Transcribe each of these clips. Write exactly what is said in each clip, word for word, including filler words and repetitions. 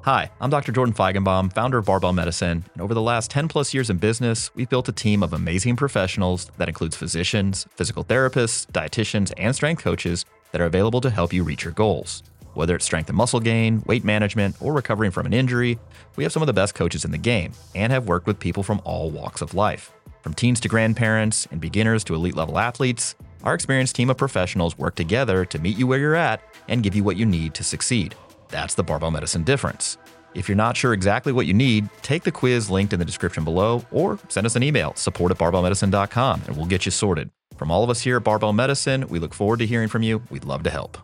Hi, I'm Doctor Jordan Feigenbaum, founder of Barbell Medicine, and over the last ten plus years in business, we've built a team of amazing professionals that includes physicians, physical therapists, dietitians, and strength coaches that are available to help you reach your goals. Whether it's strength and muscle gain, weight management, or recovering from an injury, we have some of the best coaches in the game and have worked with people from all walks of life. From teens to grandparents and beginners to elite level athletes, our experienced team of professionals work together to meet you where you're at and give you what you need to succeed. That's the Barbell Medicine difference. If you're not sure exactly what you need, take the quiz linked in the description below or send us an email, support at barbell medicine dot com, and we'll get you sorted. From all of us here at Barbell Medicine, we look forward to hearing from you. We'd love to help.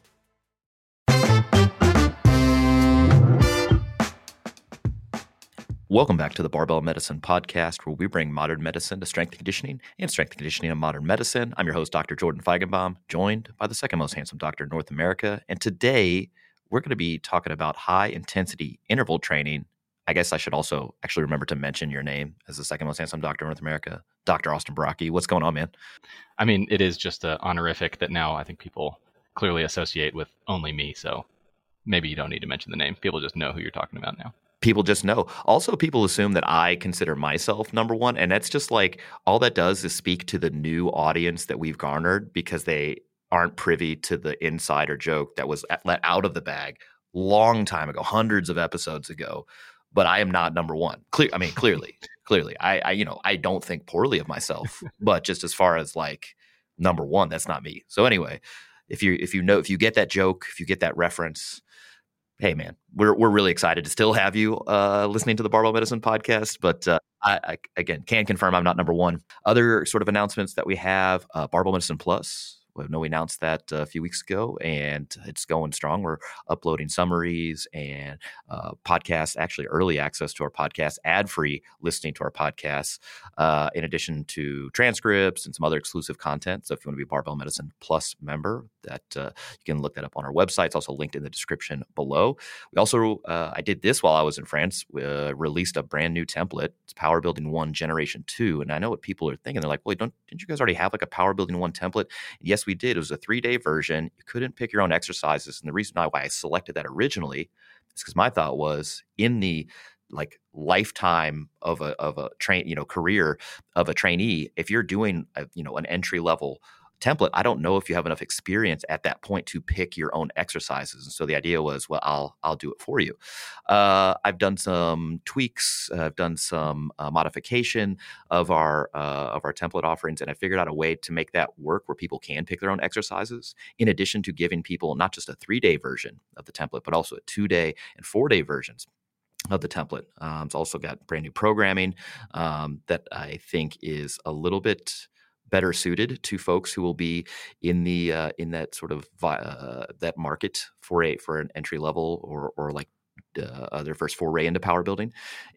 Welcome back to the Barbell Medicine Podcast, where we bring modern medicine to strength and conditioning and strength and conditioning to modern medicine. I'm your host, Doctor Jordan Feigenbaum, joined by the second most handsome doctor in North America. And today, we're going to be talking about high-intensity interval training. I guess I should also actually remember to mention your name as the second most handsome doctor in North America, Doctor Austin Baraki. What's going on, man? I mean, it is just an honorific that now I think people clearly associate with only me. So maybe you don't need to mention the name. People just know who you're talking about now. People just know. Also, people assume that I consider myself number one, and that's just like all that does is speak to the new audience that we've garnered because they aren't privy to the insider joke that was let out of the bag long time ago, hundreds of episodes ago. But I am not number one. Clear, I mean, clearly, clearly, I, I, you know, I don't think poorly of myself, but just as far as like number one, that's not me. So anyway, if you if you know if you get that joke, if you get that reference. Hey, man, we're we're really excited to still have you uh, listening to the Barbell Medicine Podcast. But uh, I, I, again, can confirm I'm not number one. Other sort of announcements that we have, uh, Barbell Medicine Plus. We know we announced that a few weeks ago, and it's going strong. We're uploading summaries and uh, podcasts, actually early access to our podcast, ad-free listening to our podcasts, uh, in addition to transcripts and some other exclusive content. So if you want to be a Barbell Medicine Plus member, that uh, you can look that up on our website. It's also linked in the description below. We also, uh, I did this while I was in France, we, uh, released a brand new template. It's Power Building One Generation Two. And I know what people are thinking. They're like, well, don't, didn't you guys already have like a Power Building One template? And yes, we did. It was a three-day version. You couldn't pick your own exercises. And the reason why I selected that originally is because my thought was in the like lifetime of a of a train, you know, career of a trainee, if you're doing a, you know, an entry level template, I don't know if you have enough experience at that point to pick your own exercises. And so the idea was, well, I'll I'll do it for you. Uh, I've done some tweaks. Uh, I've done some uh, modification of our uh, of our template offerings, and I figured out a way to make that work where people can pick their own exercises. In addition to giving people not just a three day version of the template, but also a two day and four day versions of the template. Um, it's also got brand new programming um, that I think is a little bit better suited to folks who will be in the uh, in that sort of uh, that market for a for an entry level or or like uh, their first foray into power building.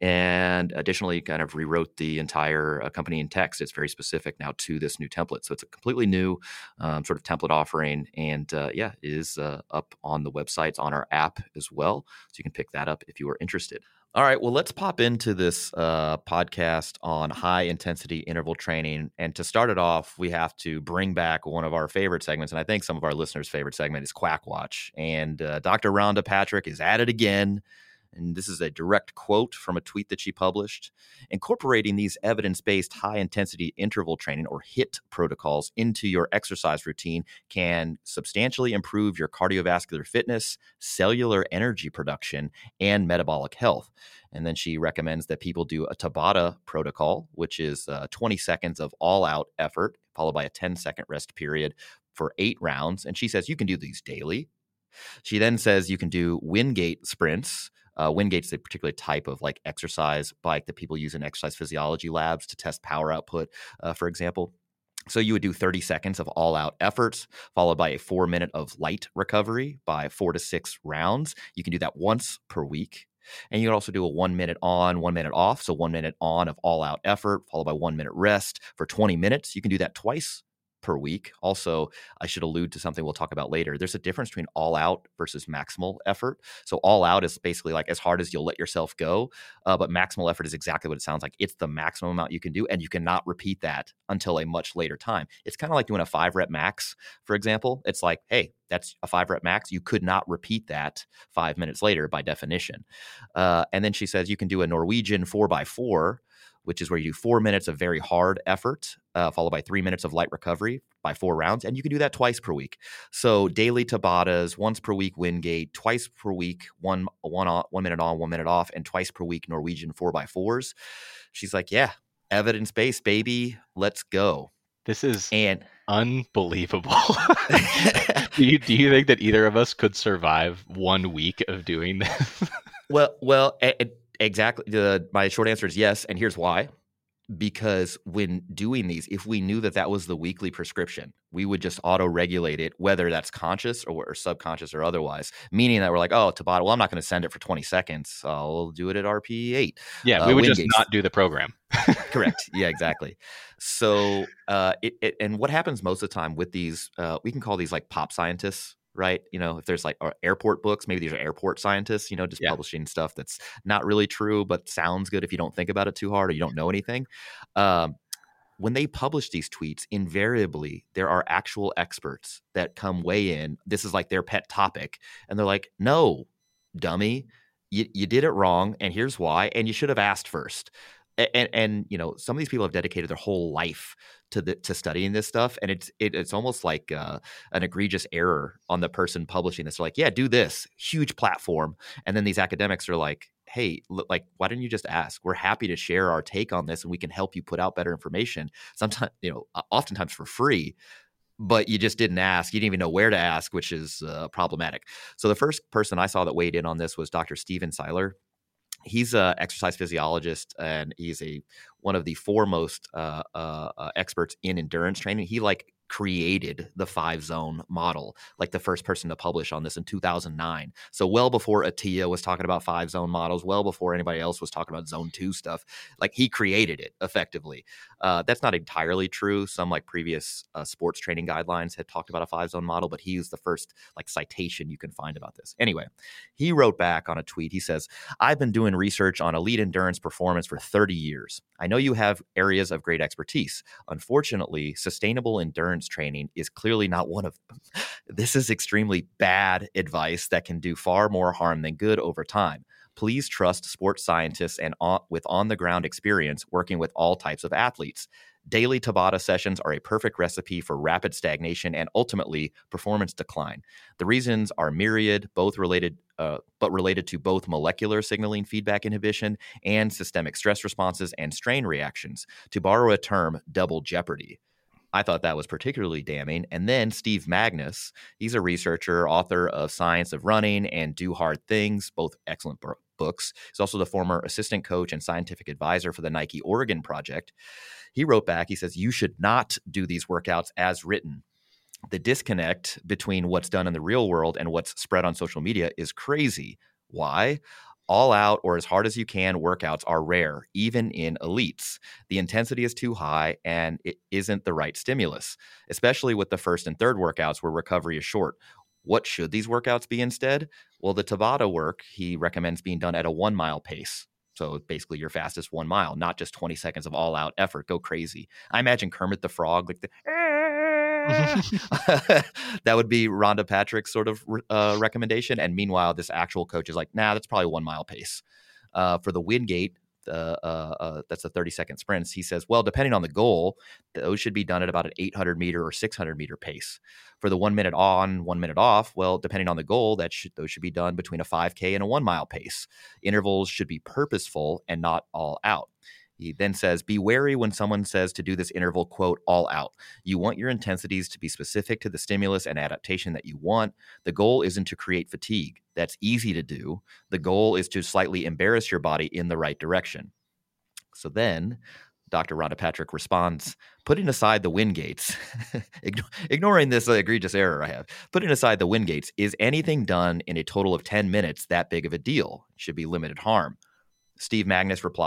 And additionally, kind of rewrote the entire accompanying text. It's very specific now to this new template. So it's a completely new um, sort of template offering. And uh, yeah, it is uh, up on the website. It's on our app as well. So you can pick that up if you are interested. All right, well, let's pop into this uh, podcast on high-intensity interval training. And to start it off, we have to bring back one of our favorite segments, and I think some of our listeners' favorite segment is Quack Watch. And uh, Doctor Rhonda Patrick is at it again. And this is a direct quote from a tweet that she published. Incorporating these evidence-based high-intensity interval training or HIIT protocols into your exercise routine can substantially improve your cardiovascular fitness, cellular energy production, and metabolic health. And then she recommends that people do a Tabata protocol, which is uh, twenty seconds of all-out effort, followed by a ten-second rest period for eight rounds. And she says you can do these daily. She then says you can do Wingate sprints. Uh, Wingate's a particular type of like exercise bike that people use in exercise physiology labs to test power output, uh, for example. So you would do thirty seconds of all-out efforts, followed by a four minute of light recovery by four to six rounds. You can do that once per week. And you can also do a one minute on, one minute off. So one minute on of all-out effort, followed by one minute rest for twenty minutes. You can do that twice per week. Also, I should allude to something we'll talk about later. There's a difference between all out versus maximal effort. So all out is basically like as hard as you'll let yourself go, uh, but maximal effort is exactly what it sounds like. It's the maximum amount you can do, and you cannot repeat that until a much later time. It's kind of like doing a five rep max, for example. It's like, hey, that's a five rep max. You could not repeat that five minutes later by definition. Uh, and then she says you can do a Norwegian four by four, which is where you do four minutes of very hard effort, uh, followed by three minutes of light recovery by four rounds. And you can do that twice per week. So daily Tabatas, once per week Wingate, twice per week, one, one, on, one minute on, one minute off, and twice per week Norwegian four by fours. She's like, yeah, evidence-based, baby. Let's go. This is and unbelievable. do you do you think that either of us could survive one week of doing this? well, well, it, it, exactly. The, my short answer is yes, and here's why. Because when doing these, if we knew that that was the weekly prescription, we would just auto-regulate it, whether that's conscious or, or subconscious or otherwise, meaning that we're like, oh, Tabata, well, I'm not going to send it for twenty seconds. I'll do it at R P eight. Yeah, uh, we would Wingate. just not do the program. Correct. Yeah, exactly. So, uh, it, it, and what happens most of the time with these, uh, we can call these like pop scientists, right? You know, if there's like airport books, maybe these are airport scientists, you know, just yeah. publishing stuff that's not really true, but sounds good if you don't think about it too hard or you don't know anything. Um, when they publish these tweets, invariably there are actual experts that come weigh in. This is like their pet topic. And they're like, no, dummy, you, you did it wrong. And here's why. And you should have asked first. And, and, you know, some of these people have dedicated their whole life to the, to studying this stuff. And it's, it, it's almost like uh, an egregious error on the person publishing this. They're like, yeah, do this huge platform. And then these academics are like, hey, look, like, why didn't you just ask? We're happy to share our take on this and we can help you put out better information. Sometimes, you know, oftentimes for free, but you just didn't ask. You didn't even know where to ask, which is uh, problematic. So the first person I saw that weighed in on this was Doctor Steven Seiler. He's an exercise physiologist, and he's a one of the foremost uh, uh, uh, experts in endurance training. He like created the five zone model, like the first person to publish on this in two thousand nine. So well before Attia was talking about five zone models, well before anybody else was talking about zone two stuff, like he created it effectively. Uh, that's not entirely true. Some like previous uh, sports training guidelines had talked about a five zone model, but he was the first like citation you can find about this. Anyway, he wrote back on a tweet. He says, I've been doing research on elite endurance performance for thirty years. I know you have areas of great expertise. Unfortunately, sustainable endurance training is clearly not one of them. This is extremely bad advice that can do far more harm than good over time. Please trust sports scientists and on, with on-the-ground experience working with all types of athletes. Daily Tabata sessions are a perfect recipe for rapid stagnation and ultimately performance decline. The reasons are myriad, both related, uh, but related to both molecular signaling feedback inhibition and systemic stress responses and strain reactions. To borrow a term, double jeopardy. I thought that was particularly damning. And then Steve Magnus, he's a researcher, author of Science of Running and Do Hard Things, both excellent b- books. He's also the former assistant coach and scientific advisor for the Nike Oregon Project. He wrote back, he says, you should not do these workouts as written. The disconnect between what's done in the real world and what's spread on social media is crazy. Why? All out or as hard as you can workouts are rare, even in elites. The intensity is too high and it isn't the right stimulus, especially with the first and third workouts where recovery is short. What should these workouts be instead? Well, the Tabata work, he recommends being done at a one mile pace. So basically your fastest one mile, not just twenty seconds of all out effort. Go crazy. I imagine Kermit the Frog, like the that would be Rhonda Patrick's sort of uh, recommendation. And meanwhile, this actual coach is like, nah, that's probably one mile pace. Uh, for the Wingate, uh, uh, uh, that's a thirty second sprints. He says, well, depending on the goal, those should be done at about an eight hundred meter or six hundred meter pace. For the one minute on, one minute off, well, depending on the goal, that should, those should be done between a five K and a one mile pace. Intervals should be purposeful and not all out. He then says, be wary when someone says to do this interval, quote, all out. You want your intensities to be specific to the stimulus and adaptation that you want. The goal isn't to create fatigue. That's easy to do. The goal is to slightly embarrass your body in the right direction. So then Doctor Rhonda Patrick responds, putting aside the Wingates, ignoring this egregious error I have, putting aside the Wingates, is anything done in a total of ten minutes that big of a deal? It should be limited harm. Steve Magnus replies,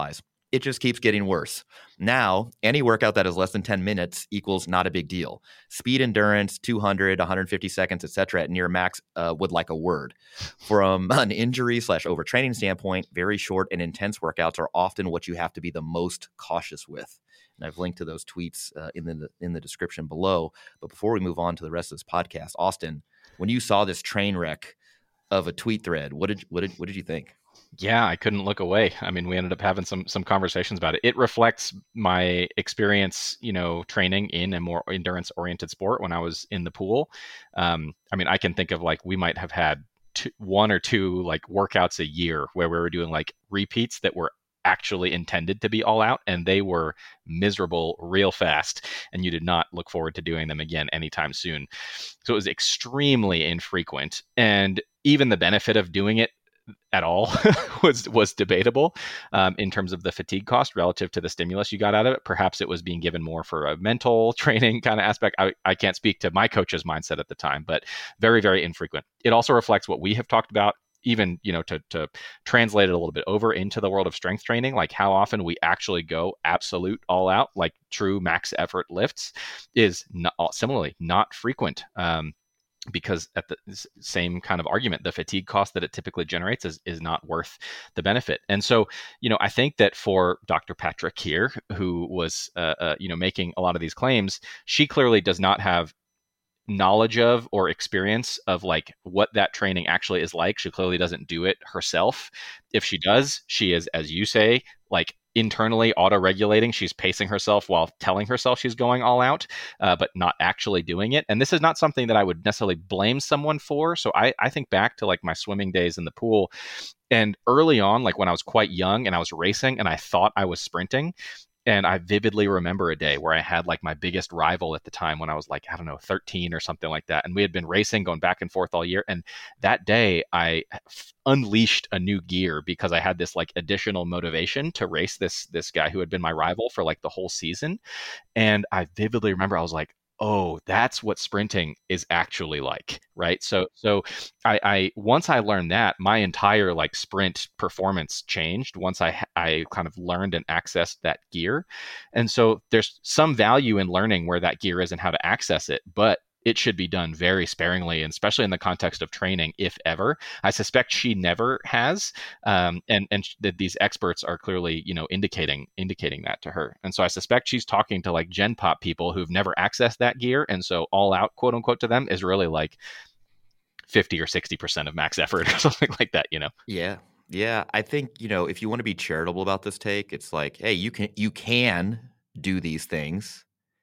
it just keeps getting worse. Now, any workout that is less than ten minutes equals not a big deal. Speed endurance, two hundred, one hundred fifty seconds, et cetera, at near max uh, would like a word. From an injury slash overtraining standpoint, very short and intense workouts are often what you have to be the most cautious with. And I've linked to those tweets uh, in the in the description below. But before we move on to the rest of this podcast, Austin, when you saw this train wreck of a tweet thread, what did what did what did you think? Yeah, I couldn't look away. I mean, we ended up having some some conversations about it. It reflects my experience, you know, training in a more endurance oriented sport when I was in the pool. Um, I mean, I can think of like we might have had two, one or two like workouts a year where we were doing like repeats that were actually intended to be all out, and they were miserable real fast, and you did not look forward to doing them again anytime soon. So it was extremely infrequent, and even the benefit of doing it at all was was debatable um, in terms of the fatigue cost relative to the stimulus you got out of it. Perhaps it was being given more for a mental training kind of aspect. I, I can't speak to my coach's mindset at the time, but very, very infrequent. It also reflects what we have talked about, even, you know, to, to translate it a little bit over into the world of strength training, like how often we actually go absolute all out, like true max effort lifts is not, similarly not frequent. Um, because at the same kind of argument, the fatigue cost that it typically generates is, is not worth the benefit. And so, you know, I think that for Doctor Patrick here, who was, uh, uh, you know, making a lot of these claims, she clearly does not have knowledge of or experience of like what that training actually is like. She clearly doesn't do it herself. If she does, she is, as you say, like internally auto-regulating. She's pacing herself while telling herself she's going all out, uh, but not actually doing it. And this is not something that I would necessarily blame someone for. So I, I think back to like my swimming days in the pool, and early on, like when I was quite young and I was racing and I thought I was sprinting. And I vividly remember a day where I had like my biggest rival at the time when I was like, I don't know, thirteen or something like that. And we had been racing, going back and forth all year. And that day I f- unleashed a new gear because I had this like additional motivation to race this, this guy who had been my rival for like the whole season. And I vividly remember I was like, oh, that's what sprinting is actually like, right? So, so I, I once I learned that, my entire like sprint performance changed once I I kind of learned and accessed that gear. And so there's some value in learning where that gear is and how to access it, but it should be done very sparingly, and especially in the context of training, if ever. I suspect she never has, um, and and that these experts are clearly, you know, indicating indicating that to her. And so I suspect she's talking to like Gen Pop people who've never accessed that gear, and so all out, quote unquote, to them is really like fifty or sixty percent of max effort or something like that, you know? Yeah. Yeah. I think, you know, if you want to be charitable about this take, it's like, hey, you can you can do these things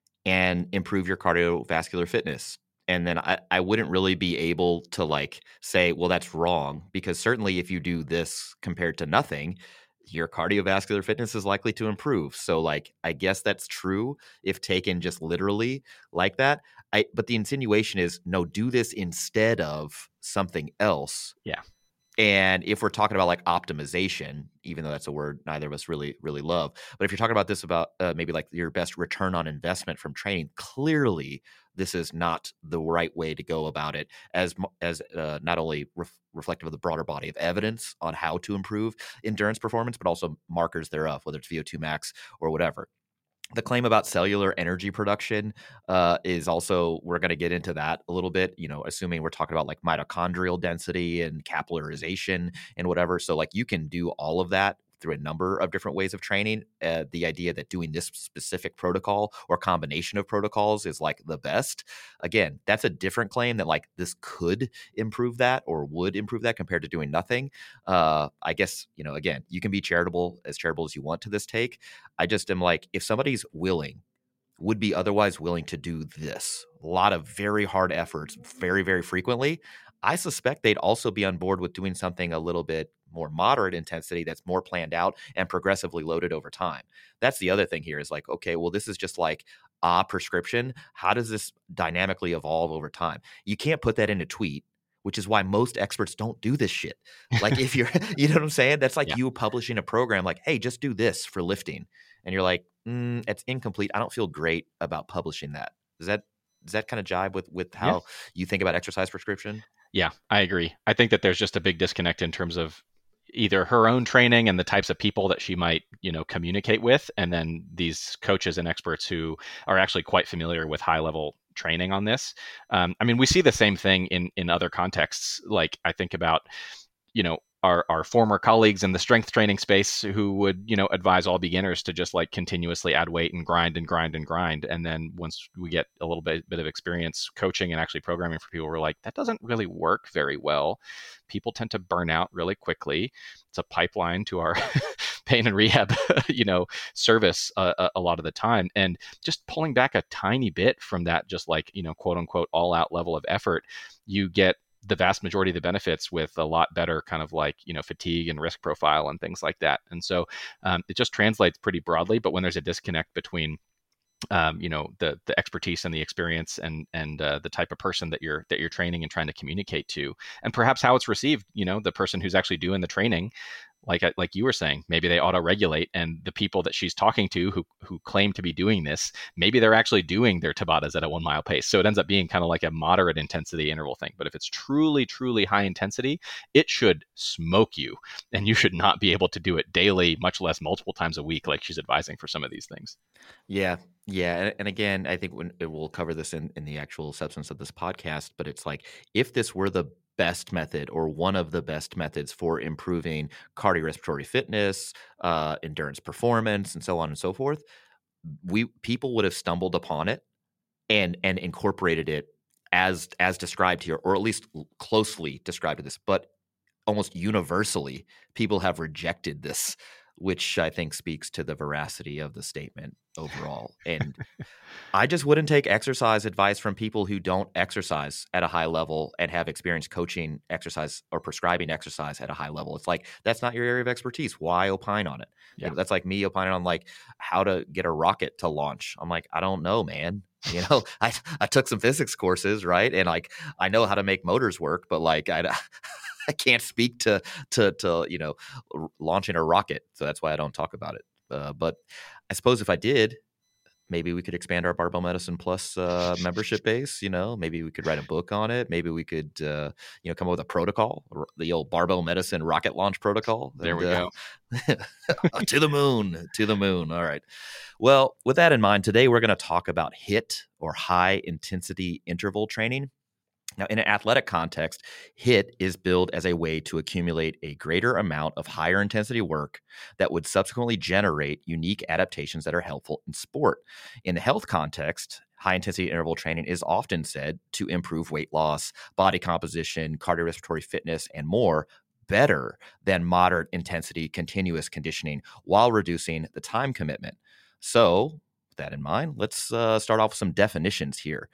and improve your cardiovascular fitness. And then I, I wouldn't really be able to like say, well, that's wrong, because certainly if you do this compared to nothing, your cardiovascular fitness is likely to improve. So like, I guess that's true if taken just literally like that. I, but the insinuation is, no, do this instead of something else. Yeah. And if we're talking about like optimization, even though that's a word neither of us really, really love, but if you're talking about this about uh, maybe like your best return on investment from training, clearly this is not the right way to go about it, as as uh, not only ref- reflective of the broader body of evidence on how to improve endurance performance, but also markers thereof, whether it's V O two max or whatever. The claim about cellular energy production uh, is also, we're going to get into that a little bit, you know, assuming we're talking about like mitochondrial density and capillarization and whatever. So like you can do all of that through a number of different ways of training. Uh, the idea that doing this specific protocol or combination of protocols is like the best. Again, that's a different claim that like this could improve that or would improve that compared to doing nothing. Uh, I guess, you know, again, you can be charitable, as charitable as you want to this take. I just am like, if somebody's willing, would be otherwise willing to do this, a lot of very hard efforts, very, very frequently, I suspect they'd also be on board with doing something a little bit more moderate intensity that's more planned out and progressively loaded over time. That's the other thing here is like, okay, well, this is just like a prescription. How does this dynamically evolve over time? You can't put that in a tweet, which is why most experts don't do this shit. Like if you're, you know what I'm saying? That's like Yeah. you publishing a program like, hey, just do this for lifting. And you're like, mm, it's incomplete. I don't feel great about publishing that. Does that, does that kind of jibe with, with how Yeah. you think about exercise prescription? Yeah, I agree. I think that there's just a big disconnect in terms of either her own training and the types of people that she might, you know, communicate with, and then these coaches and experts who are actually quite familiar with high level training on this. Um, I mean, we see the same thing in in other contexts. Like I think about, you know, our, our former colleagues in the strength training space who would, you know, advise all beginners to just like continuously add weight and grind and grind and grind. And then once we get a little bit, bit of experience coaching and actually programming for people, we're like, that doesn't really work very well. People tend to burn out really quickly. It's a pipeline to our pain and rehab, you know, service uh, a, a lot of the time. And just pulling back a tiny bit from that, just like, you know, quote unquote, all out level of effort, you get the vast majority of the benefits with a lot better kind of like, you know, fatigue and risk profile and things like that. And so um, it just translates pretty broadly. But when there's a disconnect between um, you know, the the expertise and the experience and and uh, the type of person that you're that you're training and trying to communicate to, and perhaps how it's received, you know, the person who's actually doing the training, like like you were saying, maybe they auto-regulate, and the people that she's talking to who who claim to be doing this, maybe they're actually doing their Tabatas at a one mile pace. So it ends up being kind of like a moderate intensity interval thing. But if it's truly, truly high intensity, it should smoke you, and you should not be able to do it daily, much less multiple times a week, like she's advising for some of these things. Yeah. Yeah. And, and again, I think when it will cover this in, in the actual substance of this podcast, but it's like, if this were the best method or one of the best methods for improving cardiorespiratory fitness, uh, endurance performance, and so on and so forth, we people would have stumbled upon it and and incorporated it as as described here, or at least closely described to this. But almost universally, people have rejected this, which I think speaks to the veracity of the statement overall. And I just wouldn't take exercise advice from people who don't exercise at a high level and have experience coaching exercise or prescribing exercise at a high level. It's like, that's not your area of expertise. Why opine on it? Yeah. That's like me opining on like how to get a rocket to launch. I'm like, I don't know, man. You know, I I took some physics courses, right? And like, I know how to make motors work, but like, I I can't speak to to to you know launching a rocket, so that's why I don't talk about it. Uh, but I suppose if I did, maybe we could expand our Barbell Medicine Plus uh, membership base. You know, maybe we could write a book on it. Maybe we could uh, you know come up with a protocol, the old Barbell Medicine rocket launch protocol. There and, we uh, go. to the moon, to the moon. All right. Well, with that in mind, today we're going to talk about HIIT, or high intensity interval training. Now, in an athletic context, HIIT is billed as a way to accumulate a greater amount of higher intensity work that would subsequently generate unique adaptations that are helpful in sport. In the health context, high intensity interval training is often said to improve weight loss, body composition, cardiorespiratory fitness, and more better than moderate intensity continuous conditioning while reducing the time commitment. So, with that in mind, let's uh, start off with some definitions here.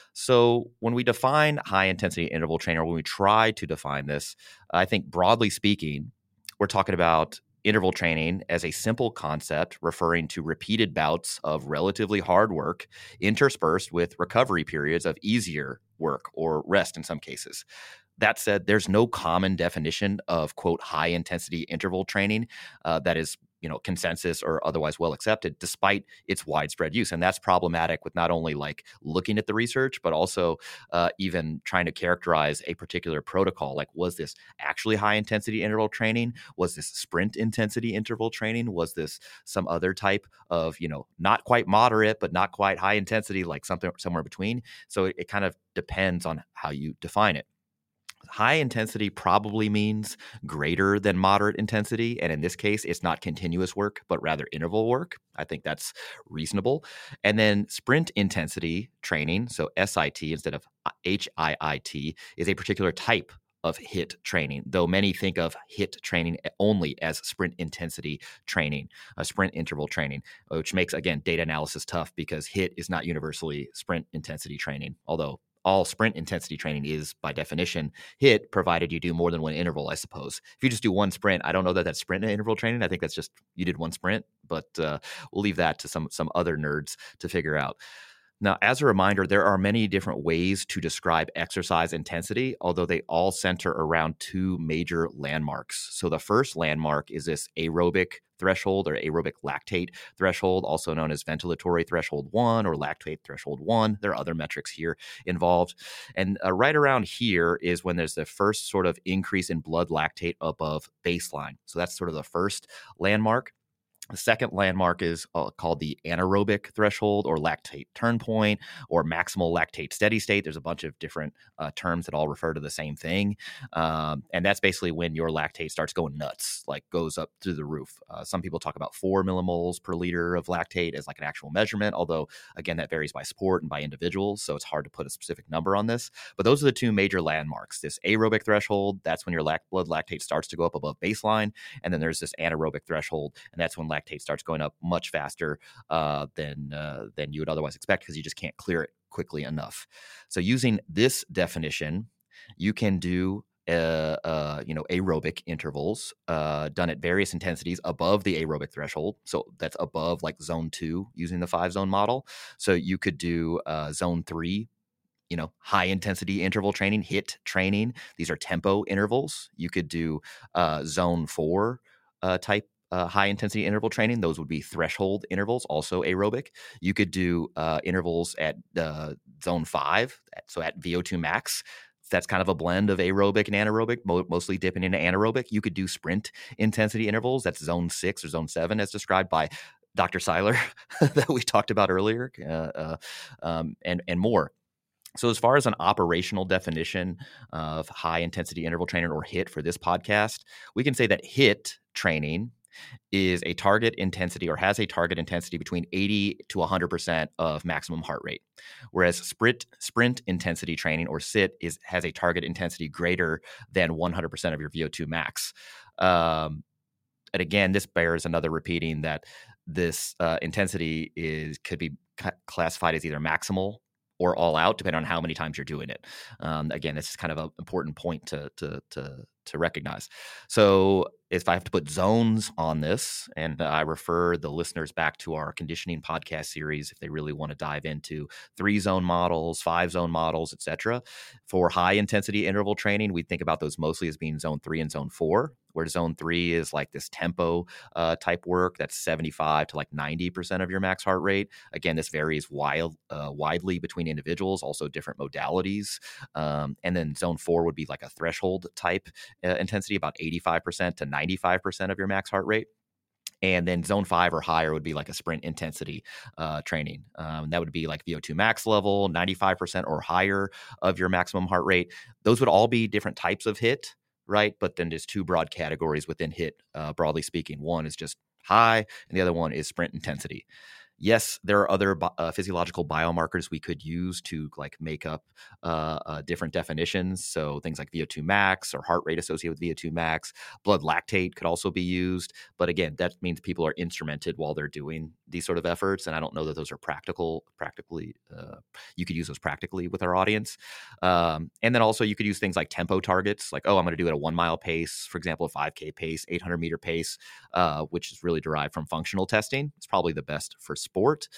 So when we define high-intensity interval training, or when we try to define this, I think broadly speaking, we're talking about interval training as a simple concept referring to repeated bouts of relatively hard work interspersed with recovery periods of easier work or rest in some cases. That said, there's no common definition of, quote, high-intensity interval training uh, that is you know, consensus or otherwise well accepted, despite its widespread use. And that's problematic with not only like looking at the research, but also uh, even trying to characterize a particular protocol. Like, was this actually high intensity interval training? Was this sprint intensity interval training? Was this some other type of, you know, not quite moderate, but not quite high intensity, like something somewhere between? So it, it kind of depends on how you define it. High intensity probably means greater than moderate intensity. And in this case, it's not continuous work, but rather interval work. I think that's reasonable. And then sprint intensity training, so S I T instead of H I I T, is a particular type of HIIT training, though many think of HIIT training only as sprint intensity training, a sprint interval training, which makes, again, data analysis tough because HIIT is not universally sprint intensity training, although all sprint intensity training is, by definition, HIIT, provided you do more than one interval, I suppose. If you just do one sprint, I don't know that that's sprint interval training. I think that's just you did one sprint, but uh, we'll leave that to some some other nerds to figure out. Now, as a reminder, there are many different ways to describe exercise intensity, although they all center around two major landmarks. So the first landmark is this aerobic threshold or aerobic lactate threshold, also known as ventilatory threshold one or lactate threshold one. There are other metrics here involved. And uh, right around here is when there's the first sort of increase in blood lactate above baseline. So that's sort of the first landmark. The second landmark is uh, called the anaerobic threshold or lactate turn point or maximal lactate steady state. There's a bunch of different uh, terms that all refer to the same thing. Um, and that's basically when your lactate starts going nuts, like goes up through the roof. Uh, some people talk about four millimoles per liter of lactate as like an actual measurement, although, again, that varies by sport and by individuals. So it's hard to put a specific number on this. But those are the two major landmarks. This aerobic threshold, that's when your lac- blood lactate starts to go up above baseline. And then there's this anaerobic threshold, and that's when lactate starts going up much faster uh, than uh, than you would otherwise expect because you just can't clear it quickly enough. So using this definition, you can do uh, uh, you know aerobic intervals uh, done at various intensities above the aerobic threshold. So that's above like zone two using the five zone model. So you could do uh, zone three, you know, high intensity interval training, HIIT training. These are tempo intervals. You could do uh, zone four uh, type uh, high intensity interval training. Those would be threshold intervals, also aerobic. You could do uh, intervals at uh, zone five, so at V O two max. That's kind of a blend of aerobic and anaerobic, mo- mostly dipping into anaerobic. You could do sprint intensity intervals. That's zone six or zone seven as described by Doctor Seiler that we talked about earlier, uh, uh, um, and, and more. So as far as an operational definition of high intensity interval training or HIIT for this podcast, we can say that HIIT training is a target intensity or has a target intensity between eighty to one hundred percent of maximum heart rate. Whereas sprint sprint intensity training or S I T is has a target intensity greater than one hundred percent of your V O two max. Um, and again, this bears another repeating that this uh, intensity is could be ca- classified as either maximal or all out, depending on how many times you're doing it. Um, again, this is kind of an important point to to to to recognize. So if I have to put zones on this, and I refer the listeners back to our conditioning podcast series if they really want to dive into three zone models, five zone models, et cetera. For high intensity interval training, we think about those mostly as being zone three and zone four, where zone three is like this tempo uh, type work that's seventy-five to like ninety percent of your max heart rate. Again, this varies wild, uh, widely between individuals, also different modalities. Um, and then zone four would be like a threshold type uh, intensity, about eighty-five percent to ninety-five percent of your max heart rate. And then zone five or higher would be like a sprint intensity uh, training. Um, that would be like V O two max level, ninety-five percent or higher of your maximum heart rate. Those would all be different types of HIIT, right? But then there's two broad categories within HIIT, uh, broadly speaking. One is just high, and the other one is sprint intensity. Yes, there are other uh, physiological biomarkers we could use to like make up uh, uh, different definitions. So things like V O two max or heart rate associated with V O two max, blood lactate could also be used. But again, that means people are instrumented while they're doing these sort of efforts. And I don't know that those are practical, practically, uh, you could use those practically with our audience. Um, and then also you could use things like tempo targets, like, oh, I'm going to do it at a one mile pace, for example, a five K pace, eight hundred meter pace, uh, which is really derived from functional testing. It's probably the best for sport.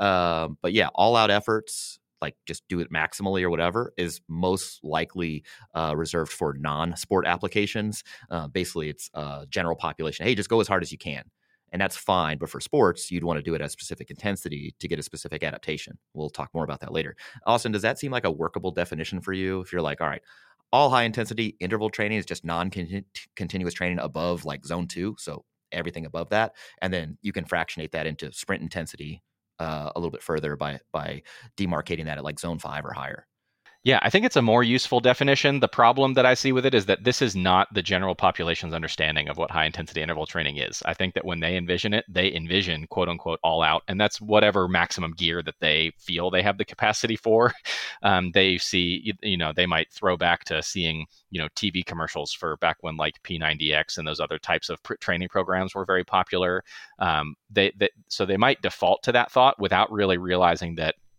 Um, but yeah, all out efforts, like just do it maximally or whatever, is most likely uh, reserved for non-sport applications. Uh, basically, it's uh, general population. Hey, just go as hard as you can. And that's fine. But for sports, you'd want to do it at a specific intensity to get a specific adaptation. We'll talk more about that later. Austin, does that seem like a workable definition for you? If you're like, all right, all high intensity interval training is just non-continuous training above like zone two. So everything above that. And then you can fractionate that into sprint intensity uh, a little bit further by by demarcating that at like zone five or higher. Yeah, I think it's a more useful definition. The problem that I see with it is that this is not the general population's understanding of what high intensity interval training is. I think that when they envision it, they envision quote unquote all out, and that's whatever maximum gear that they feel they have the capacity for. Um, they see, you know, they might throw back to seeing, you know, T V commercials for back when like P ninety X and those other types of pr- training programs were very popular. Um, they, they so they might default to that thought without really realizing that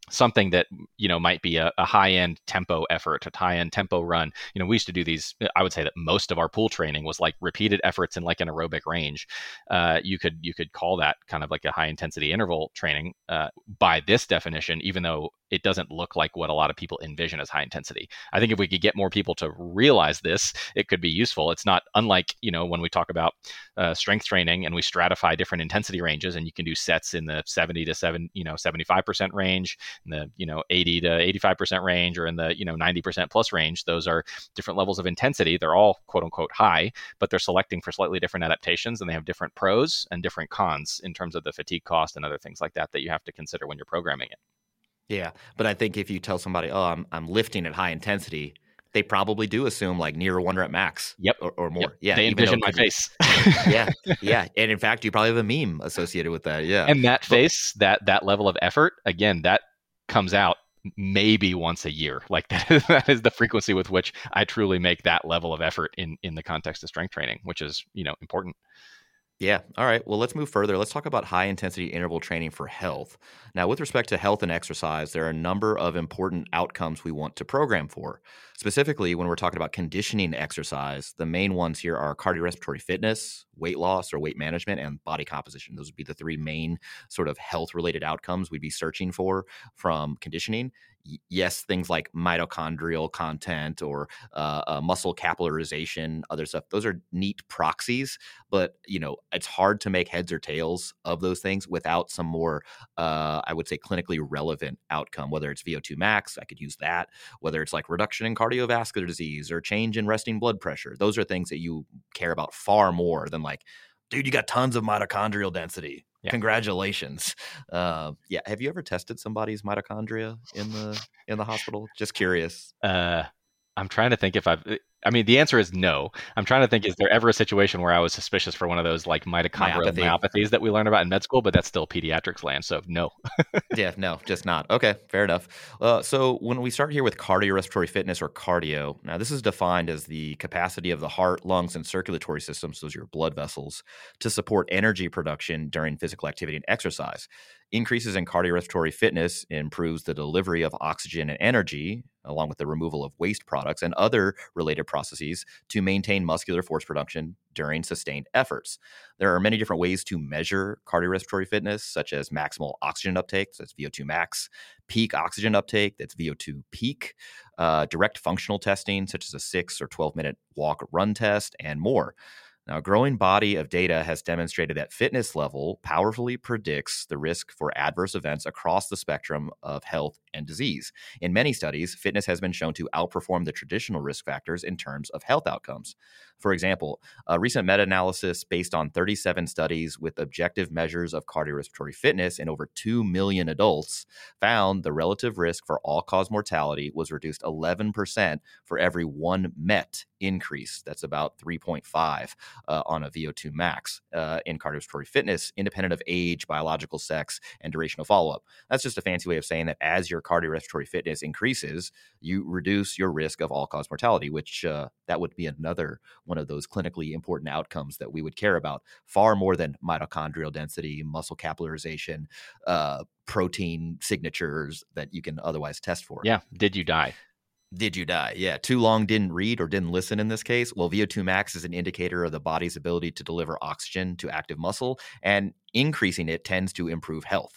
something that, you know, might be a, a high-end tempo effort, a high-end tempo run. You know, we used to do these, I would say that most of our pool training was like repeated efforts in like an aerobic range. Uh, you could you could call that kind of like a high-intensity interval training uh, by this definition, even though it doesn't look like what a lot of people envision as high intensity. I think if we could get more people to realize this, it could be useful. It's not unlike, you know, when we talk about uh, strength training and we stratify different intensity ranges, and you can do sets in the seventy to seven, you know, seventy-five percent range, in the, you know, eighty to eighty-five percent range, or in the, you know, ninety percent plus range. Those are different levels of intensity. They're all quote unquote high, but they're selecting for slightly different adaptations, and they have different pros and different cons in terms of the fatigue cost and other things like that that you have to consider when you're programming it. Yeah, but I think if you tell somebody, "Oh, I'm I'm lifting at high intensity," they probably do assume like near one rep max, yep, or, or more. Yep. Yeah, they envision my face. yeah, yeah, and in fact, you probably have a meme associated with that. Yeah, and that but, face, that that level of effort, again, that comes out maybe once a year. Like that is, that is the frequency with which I truly make that level of effort in in the context of strength training, which is, you know, important. Yeah. All right. Well, let's move further. Let's talk about high intensity interval training for health. Now, with respect to health and exercise, there are a number of important outcomes we want to program for. Specifically, when we're talking about conditioning exercise, the main ones here are cardiorespiratory fitness, weight loss or weight management, and body composition. Those would be the three main sort of health related outcomes we'd be searching for from conditioning. Yes, things like mitochondrial content or uh, uh, muscle capillarization, other stuff, those are neat proxies, but you know, it's hard to make heads or tails of those things without some more, uh, I would say, clinically relevant outcome, whether it's V O two max, I could use that, whether it's like reduction in cardiovascular disease or change in resting blood pressure. Those are things that you care about far more than like, dude, you got tons of mitochondrial density. Yeah. Congratulations. Uh, yeah. Have you ever tested somebody's mitochondria in the in the hospital? Just curious. Uh, I'm trying to think if I've. I mean, the answer is no. I'm trying to think, is there ever a situation where I was suspicious for one of those like mitochondrial myopathy, myopathies that we learned about in med school, but that's still pediatrics land, so no. Yeah, no, just not. Okay, fair enough. Uh, so when we start here with cardiorespiratory fitness or cardio, now this is defined as the capacity of the heart, lungs, and circulatory systems, those are your blood vessels, to support energy production during physical activity and exercise. Increases in cardiorespiratory fitness improves the delivery of oxygen and energy, along with the removal of waste products and other related processes to maintain muscular force production during sustained efforts. There are many different ways to measure cardiorespiratory fitness, such as maximal oxygen uptake, so that's V O two max, peak oxygen uptake, that's V O two peak, uh, direct functional testing, such as a six or twelve minute walk run test, and more. Now, a growing body of data has demonstrated that fitness level powerfully predicts the risk for adverse events across the spectrum of health and disease. In many studies, fitness has been shown to outperform the traditional risk factors in terms of health outcomes. For example, a recent meta-analysis based on thirty-seven studies with objective measures of cardiorespiratory fitness in over two million adults found the relative risk for all-cause mortality was reduced eleven percent for every one MET increase. That's about three point five uh, on a V O two max uh, in cardiorespiratory fitness, independent of age, biological sex, and duration of follow-up. That's just a fancy way of saying that as your cardiorespiratory fitness increases, you reduce your risk of all-cause mortality, which uh, that would be another one of those clinically important outcomes that we would care about far more than mitochondrial density, muscle capillarization, uh, protein signatures that you can otherwise test for. Yeah. Did you die? Did you die? Yeah. Too long didn't read or didn't listen in this case. Well, V O two max is an indicator of the body's ability to deliver oxygen to active muscle, and increasing it tends to improve health.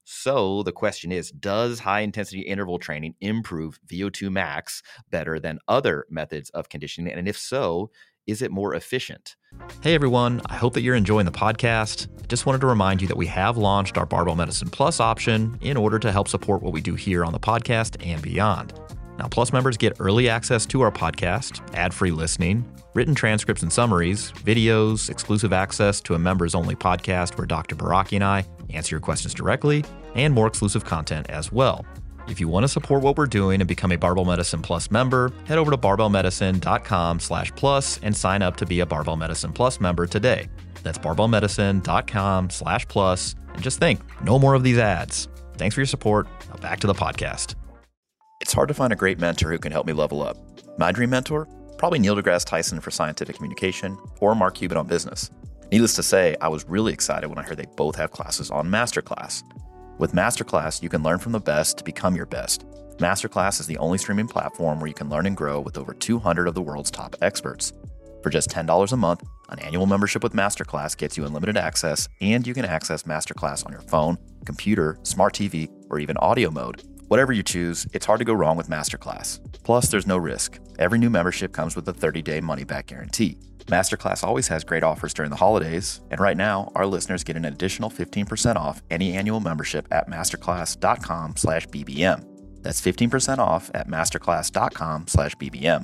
So the question is, does high-intensity interval training improve V O two max better than other methods of conditioning? And if so, is it more efficient? Hey everyone, I hope that you're enjoying the podcast. I just wanted to remind you that we have launched our Barbell Medicine Plus option in order to help support what we do here on the podcast and beyond. Now, Plus members get early access to our podcast, ad-free listening, written transcripts and summaries, videos, exclusive access to a members-only podcast where Doctor Baraki and I answer your questions directly, and more exclusive content as well. If you want to support what we're doing and become a Barbell Medicine Plus member, head over to barbellmedicine.com slash plus and sign up to be a Barbell Medicine Plus member today. That's barbellmedicine.com slash plus. And just think, no more of these ads. Thanks for your support. Now back to the podcast. It's hard to find a great mentor who can help me level up. My dream mentor? Probably Neil deGrasse Tyson for scientific communication or Mark Cuban on business. Needless to say, I was really excited when I heard they both have classes on Masterclass. With Masterclass, you can learn from the best to become your best. Masterclass is the only streaming platform where you can learn and grow with over two hundred of the world's top experts. For just ten dollars a month, an annual membership with Masterclass gets you unlimited access, and you can access Masterclass on your phone, computer, smart T V, or even audio mode. Whatever you choose, it's hard to go wrong with Masterclass. Plus, there's no risk. Every new membership comes with a thirty-day money-back guarantee. Masterclass always has great offers during the holidays, and right now, our listeners get an additional fifteen percent off any annual membership at masterclass.com slash BBM. That's fifteen percent off at masterclass.com slash BBM.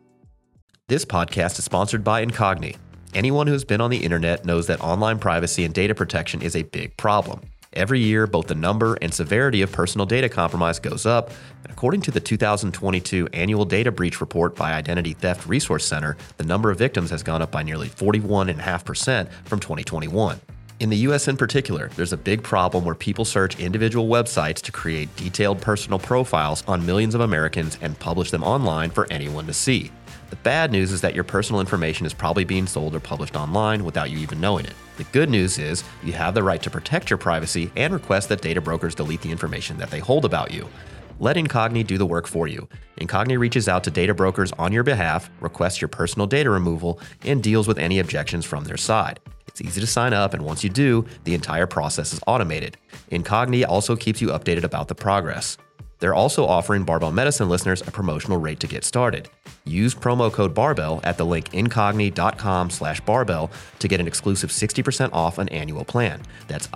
This podcast is sponsored by Incogni. Anyone who's been on the internet knows that online privacy and data protection is a big problem. Every year, both the number and severity of personal data compromise goes up, and according to the two thousand twenty-two Annual Data Breach Report by Identity Theft Resource Center, the number of victims has gone up by nearly forty-one point five percent from twenty twenty-one. In the U S in particular, there's a big problem where people search individual websites to create detailed personal profiles on millions of Americans and publish them online for anyone to see. The bad news is that your personal information is probably being sold or published online without you even knowing it. The good news is you have the right to protect your privacy and request that data brokers delete the information that they hold about you. Let Incogni do the work for you. Incogni reaches out to data brokers on your behalf, requests your personal data removal, and deals with any objections from their side. It's easy to sign up, and once you do, the entire process is automated. Incogni also keeps you updated about the progress. They're also offering Barbell Medicine listeners a promotional rate to get started. Use promo code BARBELL at the link incogni.com slash barbell to get an exclusive sixty percent off an annual plan. That's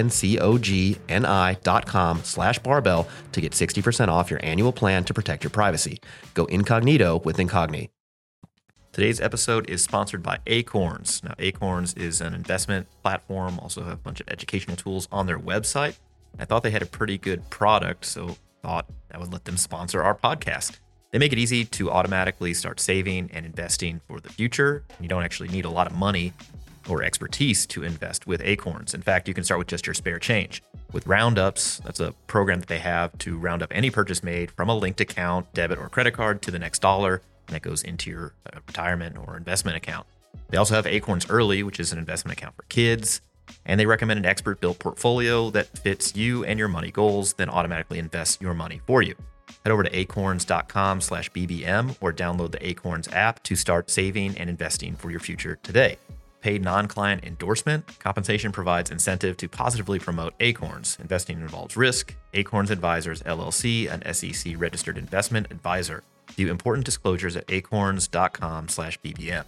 I-N-C-O-G-N-I dot com slash barbell to get sixty percent off your annual plan to protect your privacy. Go incognito with Incogni. Today's episode is sponsored by Acorns. Now, Acorns is an investment platform, also have a bunch of educational tools on their website. I thought they had a pretty good product, so thought I would let them sponsor our podcast. They make it easy to automatically start saving and investing for the future. You don't actually need a lot of money or expertise to invest with Acorns. In fact, you can start with just your spare change. With Roundups, that's a program that they have to round up any purchase made from a linked account, debit or credit card, to the next dollar, and that goes into your uh, retirement or investment account. They also have Acorns Early, which is an investment account for kids. And they recommend an expert-built portfolio that fits you and your money goals, then automatically invests your money for you. Head over to acorns.com slash BBM or download the Acorns app to start saving and investing for your future today. Paid non-client endorsement. Compensation provides incentive to positively promote Acorns. Investing involves risk. Acorns Advisors, L L C, an S E C-registered investment advisor. View important disclosures at acorns.com slash BBM.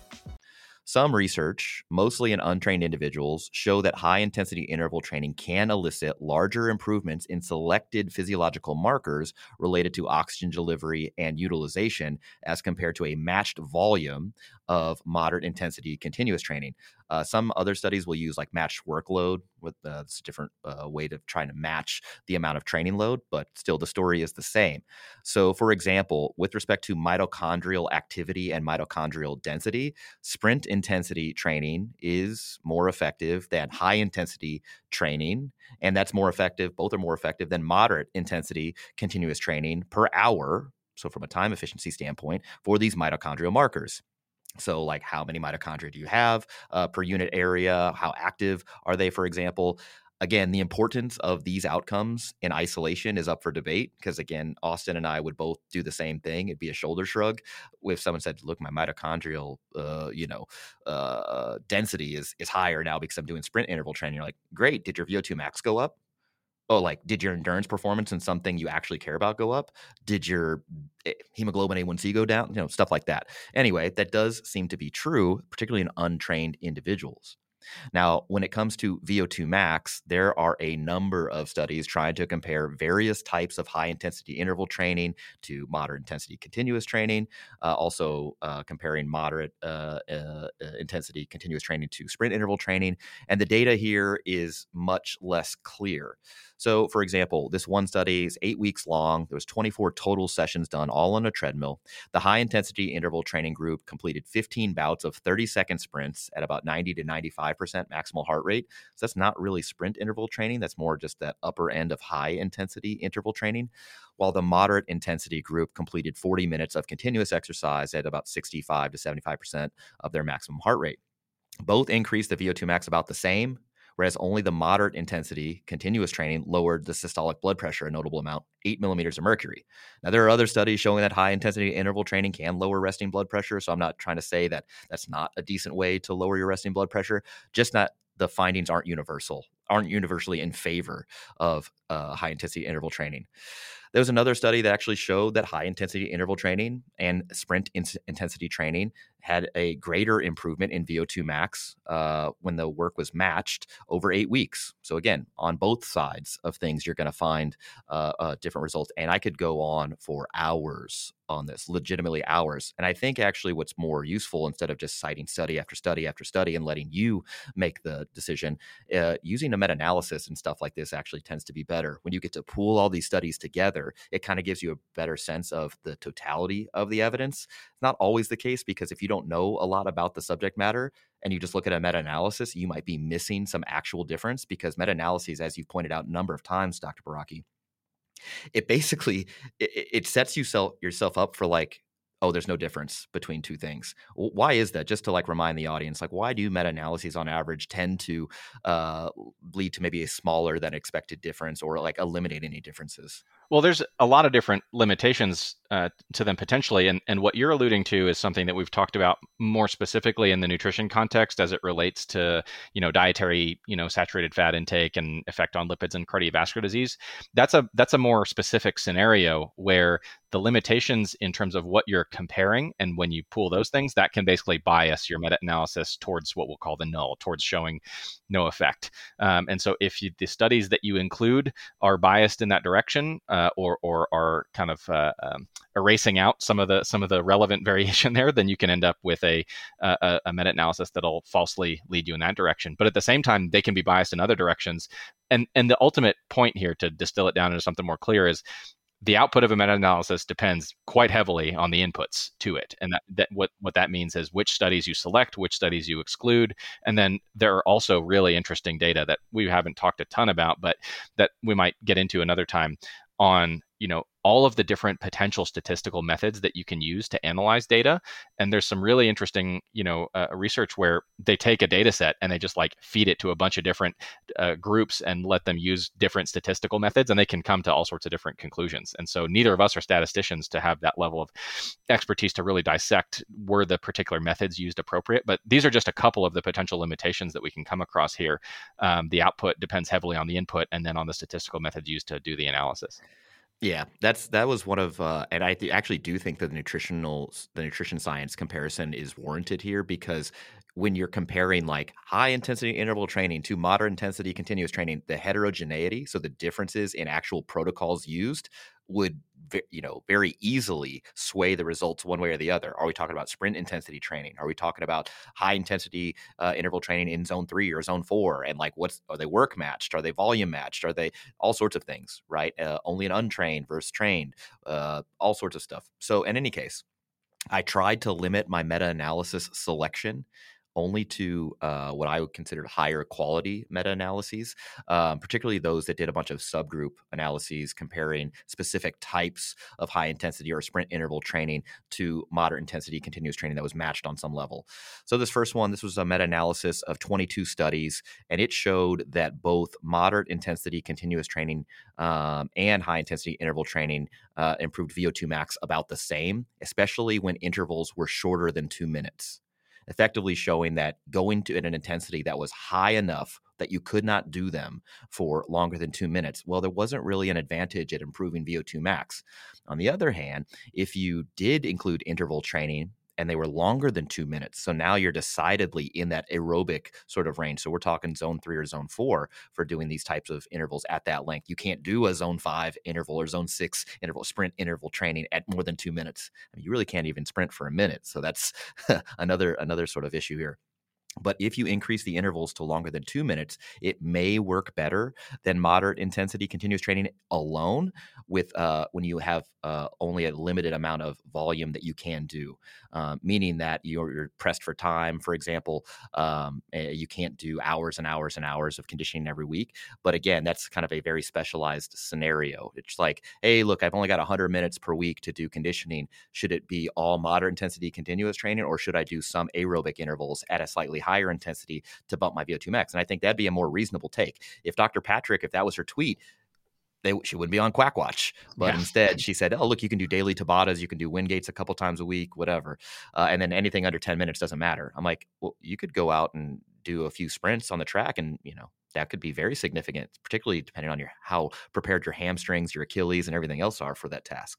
Some research, mostly in untrained individuals, show that high-intensity interval training can elicit larger improvements in selected physiological markers related to oxygen delivery and utilization as compared to a matched volume of moderate intensity continuous training. Uh, some other studies will use like matched workload with uh, it's a different uh, way to try to match the amount of training load, but still the story is the same. So for example, with respect to mitochondrial activity and mitochondrial density, sprint intensity training is more effective than high intensity training. And that's more effective, both are more effective than moderate intensity continuous training per hour. So from a time efficiency standpoint for these mitochondrial markers. So like how many mitochondria do you have uh, per unit area? How active are they, for example? Again, the importance of these outcomes in isolation is up for debate because, again, Austin and I would both do the same thing. It'd be a shoulder shrug if someone said, look, my mitochondrial, uh, you know, uh, density is is higher now because I'm doing sprint interval training. You're like, great. Did your V O two max go up? Oh, like, did your endurance performance in something you actually care about go up? Did your hemoglobin A one C go down? You know, stuff like that. Anyway, that does seem to be true, particularly in untrained individuals. Now, when it comes to V O two max, there are a number of studies trying to compare various types of high-intensity interval training to moderate-intensity continuous training, uh, also uh, comparing moderate uh, uh, intensity continuous training to sprint interval training. And the data here is much less clear. So, for example, this one study is eight weeks long. There was twenty-four total sessions done, all on a treadmill. The high-intensity interval training group completed fifteen bouts of thirty-second sprints at about ninety to ninety-five percent maximal heart rate. So that's not really sprint interval training. That's more just that upper end of high-intensity interval training. While the moderate intensity group completed forty minutes of continuous exercise at about sixty-five to seventy-five percent of their maximum heart rate. Both increased the V O two max about the same, whereas only the moderate intensity continuous training lowered the systolic blood pressure a notable amount, eight millimeters of mercury. Now, there are other studies showing that high intensity interval training can lower resting blood pressure. So I'm not trying to say that that's not a decent way to lower your resting blood pressure, just not the findings aren't universal, aren't universally in favor of uh, high intensity interval training. There was another study that actually showed that high intensity interval training and sprint in- intensity training had a greater improvement in V O two max uh, when the work was matched over eight weeks. So again, on both sides of things, you're going to find uh, uh, different results. And I could go on for hours on this, legitimately hours. And I think actually what's more useful, instead of just citing study after study after study and letting you make the decision, uh, using a meta-analysis and stuff like this actually tends to be better. When you get to pool all these studies together, it kind of gives you a better sense of the totality of the evidence. It's not always the case, because if you don't know a lot about the subject matter and you just look at a meta-analysis, you might be missing some actual difference, because meta-analyses, as you've pointed out a number of times, Doctor Baraki, it basically, it, it sets yourself, yourself up for like, oh, there's no difference between two things. Why is that? Just to like remind the audience, like, why do meta-analyses on average tend to uh, lead to maybe a smaller than expected difference, or like eliminate any differences? Well, there's a lot of different limitations uh, to them potentially. And, and what you're alluding to is something that we've talked about more specifically in the nutrition context as it relates to, you know, dietary, you know, saturated fat intake and effect on lipids and cardiovascular disease. That's a that's a more specific scenario where the limitations in terms of what you're comparing, and when you pool those things, that can basically bias your meta-analysis towards what we'll call the null, towards showing no effect. Um, and so if you, the studies that you include are biased in that direction, uh, or or are kind of uh, um, erasing out some of the some of the relevant variation there, then you can end up with a a, a meta-analysis that'll falsely lead you in that direction. But at the same time, they can be biased in other directions. And and the ultimate point here, to distill it down into something more clear, is the output of a meta-analysis depends quite heavily on the inputs to it. And that, that what, what that means is which studies you select, which studies you exclude. And then there are also really interesting data that we haven't talked a ton about, but that we might get into another time, on, you know, all of the different potential statistical methods that you can use to analyze data. And there's some really interesting, you know, uh, research where they take a data set and they just like feed it to a bunch of different uh, groups and let them use different statistical methods, and they can come to all sorts of different conclusions. And so neither of us are statisticians to have that level of expertise to really dissect were the particular methods used appropriate. But these are just a couple of the potential limitations that we can come across here. Um, the output depends heavily on the input, and then on the statistical methods used to do the analysis. Yeah, that's that was one of, uh, and I th- actually do think that the nutritional, the nutrition science comparison is warranted here, because when you're comparing like high intensity interval training to moderate intensity continuous training, the heterogeneity, so the differences in actual protocols used, would, you know, very easily sway the results one way or the other. Are we talking about sprint intensity training? Are we talking about high intensity uh, interval training in zone three or zone four? And like, what's, are they work matched? Are they volume matched? Are they all sorts of things, right? Uh, only an untrained versus trained, uh, all sorts of stuff. So in any case, I tried to limit my meta-analysis selection only to uh, what I would consider higher quality meta-analyses, um, particularly those that did a bunch of subgroup analyses comparing specific types of high intensity or sprint interval training to moderate intensity continuous training that was matched on some level. So this first one, this was a meta-analysis of twenty-two studies, and it showed that both moderate intensity continuous training um, and high intensity interval training uh, improved V O two max about the same, especially when intervals were shorter than two minutes. Effectively showing that going to an intensity that was high enough that you could not do them for longer than two minutes, well, there wasn't really an advantage at improving V O two max. On the other hand, if you did include interval training and they were longer than two minutes, so now you're decidedly in that aerobic sort of range. So we're talking zone three or zone four for doing these types of intervals at that length. You can't do a zone five interval or zone six interval, sprint interval training at more than two minutes. I mean, you really can't even sprint for a minute. So that's another another sort of issue here. But if you increase the intervals to longer than two minutes, it may work better than moderate intensity continuous training alone, with uh, when you have uh, only a limited amount of volume that you can do, uh, meaning that you're, you're pressed for time. For example, um, you can't do hours and hours and hours of conditioning every week. But again, that's kind of a very specialized scenario. It's like, hey, look, I've only got one hundred minutes per week to do conditioning. Should it be all moderate intensity continuous training, or should I do some aerobic intervals at a slightly higher intensity to bump my V O two max. And I think that'd be a more reasonable take. If Doctor Patrick, if that was her tweet, They, she wouldn't be on Quack Watch, but yeah. Instead she said, oh, look, you can do daily Tabatas, you can do Wingates a couple times a week, whatever. Uh, and then anything under ten minutes doesn't matter. I'm like, well, you could go out and do a few sprints on the track and, you know, that could be very significant, particularly depending on your how prepared your hamstrings, your Achilles, and everything else are for that task.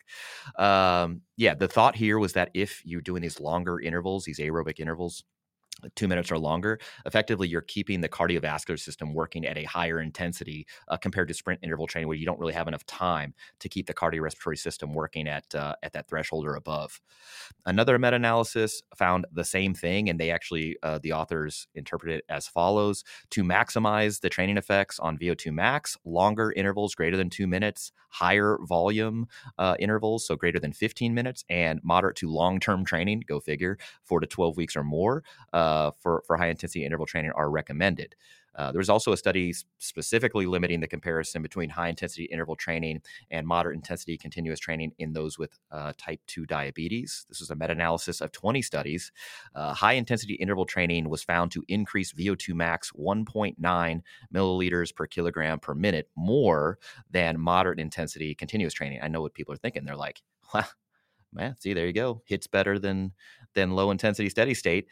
Um, yeah, the thought here was that if you're doing these longer intervals, these aerobic intervals, two minutes or longer, effectively you're keeping the cardiovascular system working at a higher intensity uh, compared to sprint interval training where you don't really have enough time to keep the cardiorespiratory system working at uh, at that threshold or above. Another meta-analysis found the same thing, and they actually, uh, the authors interpret it as follows: to maximize the training effects on V O two max, longer intervals greater than two minutes, higher volume uh, intervals, so greater than fifteen minutes, and moderate to long-term training, go figure, four to twelve weeks or more, uh, for, for high-intensity interval training are recommended. Uh, there was also a study specifically limiting the comparison between high-intensity interval training and moderate-intensity continuous training in those with uh, type two diabetes. This was a meta-analysis of twenty studies. Uh, high-intensity interval training was found to increase V O two max one point nine milliliters per kilogram per minute more than moderate-intensity continuous training. I know what people are thinking. They're like, well, man, see, there you go. Hits better than than low-intensity steady state.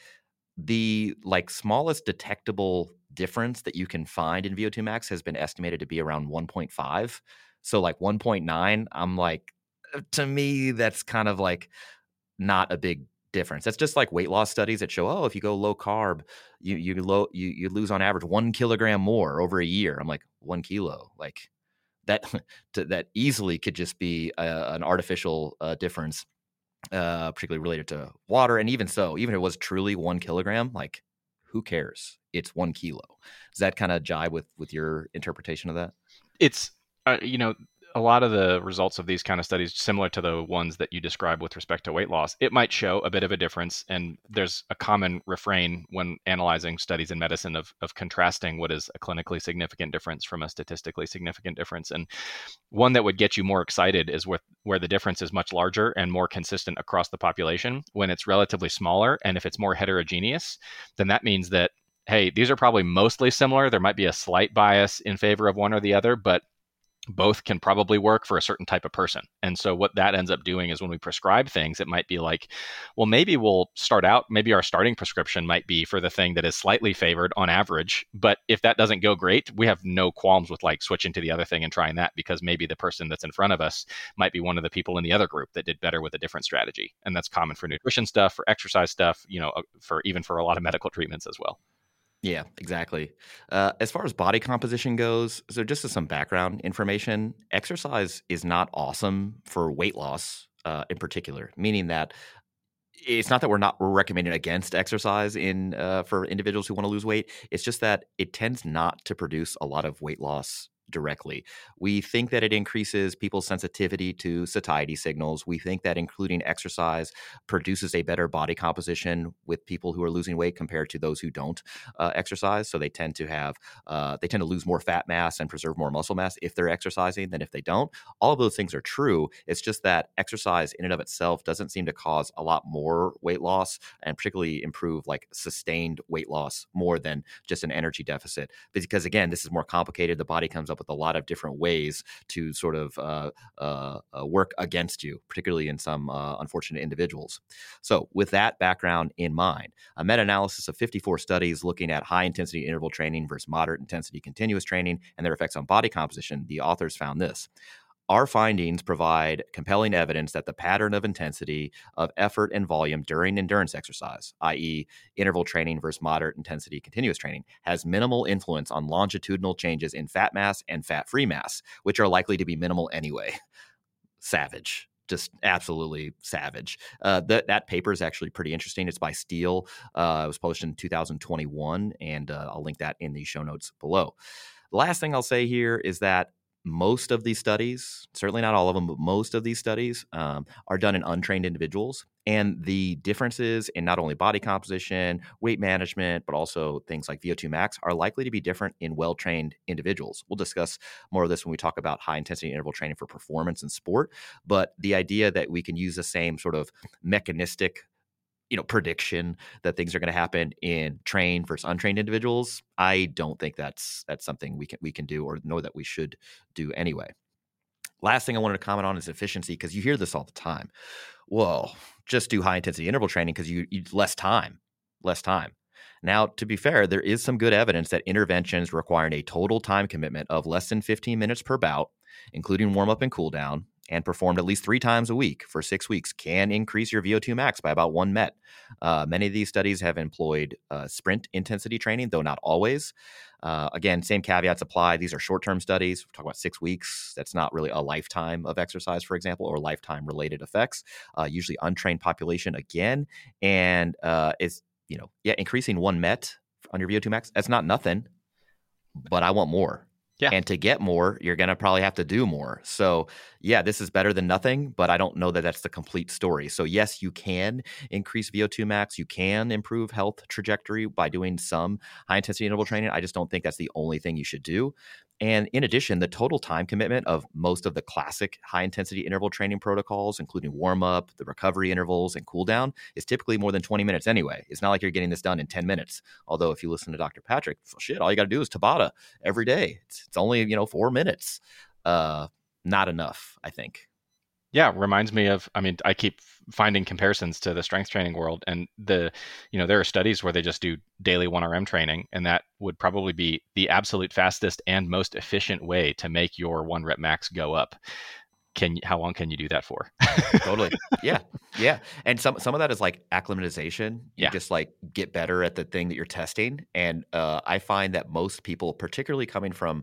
The like smallest detectable difference that you can find in V O two max has been estimated to be around one point five. So like one point nine, I'm like, to me, that's kind of like not a big difference. That's just like weight loss studies that show, oh, if you go low carb, you you low you you lose on average one kilogram more over a year. I'm like, one kilo, like that to, that easily could just be a, an artificial uh, difference. Uh, particularly related to water. And even so, even if it was truly one kilogram, like who cares? It's one kilo. Does that kind of jive with, with your interpretation of that? It's, uh, you know, a lot of the results of these kind of studies, similar to the ones that you describe with respect to weight loss, it might show a bit of a difference. And there's a common refrain when analyzing studies in medicine of, of contrasting what is a clinically significant difference from a statistically significant difference. And one that would get you more excited is with, where the difference is much larger and more consistent across the population. When it's relatively smaller, and if it's more heterogeneous, then that means that, hey, these are probably mostly similar. There might be a slight bias in favor of one or the other, but both can probably work for a certain type of person. And so what that ends up doing is when we prescribe things, it might be like, well, maybe we'll start out, maybe our starting prescription might be for the thing that is slightly favored on average. But if that doesn't go great, we have no qualms with like switching to the other thing and trying that, because maybe the person that's in front of us might be one of the people in the other group that did better with a different strategy. And that's common for nutrition stuff, for exercise stuff, you know, for even for a lot of medical treatments as well. Yeah, exactly. Uh, as far as body composition goes, so just as some background information, exercise is not awesome for weight loss uh, in particular, meaning that it's not that we're not we're recommending against exercise in uh, for individuals who want to lose weight. It's just that it tends not to produce a lot of weight loss directly. We think that it increases people's sensitivity to satiety signals. We think that including exercise produces a better body composition with people who are losing weight compared to those who don't uh, exercise. So they tend to have, uh, they tend to lose more fat mass and preserve more muscle mass if they're exercising than if they don't. All of those things are true. It's just that exercise in and of itself doesn't seem to cause a lot more weight loss, and particularly improve like sustained weight loss more than just an energy deficit. Because again, this is more complicated. The body comes up with a lot of different ways to sort of uh, uh, uh, work against you, particularly in some uh, unfortunate individuals. So with that background in mind, a meta-analysis of fifty-four studies looking at high-intensity interval training versus moderate-intensity continuous training and their effects on body composition, the authors found this. Our findings provide compelling evidence that the pattern of intensity of effort and volume during endurance exercise, that is interval training versus moderate intensity continuous training, has minimal influence on longitudinal changes in fat mass and fat-free mass, which are likely to be minimal anyway. Savage. Just absolutely savage. Uh, that that paper is actually pretty interesting. It's by Steele. Uh, it was published in two thousand twenty-one, and uh, I'll link that in the show notes below. The last thing I'll say here is that most of these studies, certainly not all of them, but most of these studies um, are done in untrained individuals. And the differences in not only body composition, weight management, but also things like V O two max are likely to be different in well-trained individuals. We'll discuss more of this when we talk about high-intensity interval training for performance in sport. But the idea that we can use the same sort of mechanistic you know, prediction that things are going to happen in trained versus untrained individuals. I don't think that's that's something we can we can do or know that we should do anyway. Last thing I wanted to comment on is efficiency, because you hear this all the time. Well, just do high intensity interval training because you, you less time, less time. Now, to be fair, there is some good evidence that interventions requiring a total time commitment of less than fifteen minutes per bout, including warm up and cool down, and performed at least three times a week for six weeks can increase your V O two max by about one met. Uh, many of these studies have employed uh, sprint intensity training, though not always. Uh, again, same caveats apply. These are short-term studies. We're talking about six weeks. That's not really a lifetime of exercise, for example, or lifetime-related effects. Uh, usually untrained population again. And uh, it's, you know, yeah, increasing one met on your V O two max, that's not nothing, but I want more. Yeah. And to get more, you're going to probably have to do more. So, yeah, this is better than nothing, but I don't know that that's the complete story. So, yes, you can increase V O two max. You can improve health trajectory by doing some high-intensity interval training. I just don't think that's the only thing you should do. And in addition, the total time commitment of most of the classic high-intensity interval training protocols, including warm-up, the recovery intervals, and cool-down, is typically more than twenty minutes anyway. It's not like you're getting this done in ten minutes. Although if you listen to Doctor Patrick, well, shit, all you got to do is Tabata every day. It's, it's only, you know, four minutes. Uh, not enough, I think. Yeah, reminds me of, I mean, I keep finding comparisons to the strength training world, and the, you know, there are studies where they just do daily one R M training, and that would probably be the absolute fastest and most efficient way to make your one rep max go up. Can how long can you do that for? Totally. Yeah. Yeah. And some some of that is like acclimatization. You Yeah. just like get better at the thing that you're testing. And uh, I find that most people, particularly coming from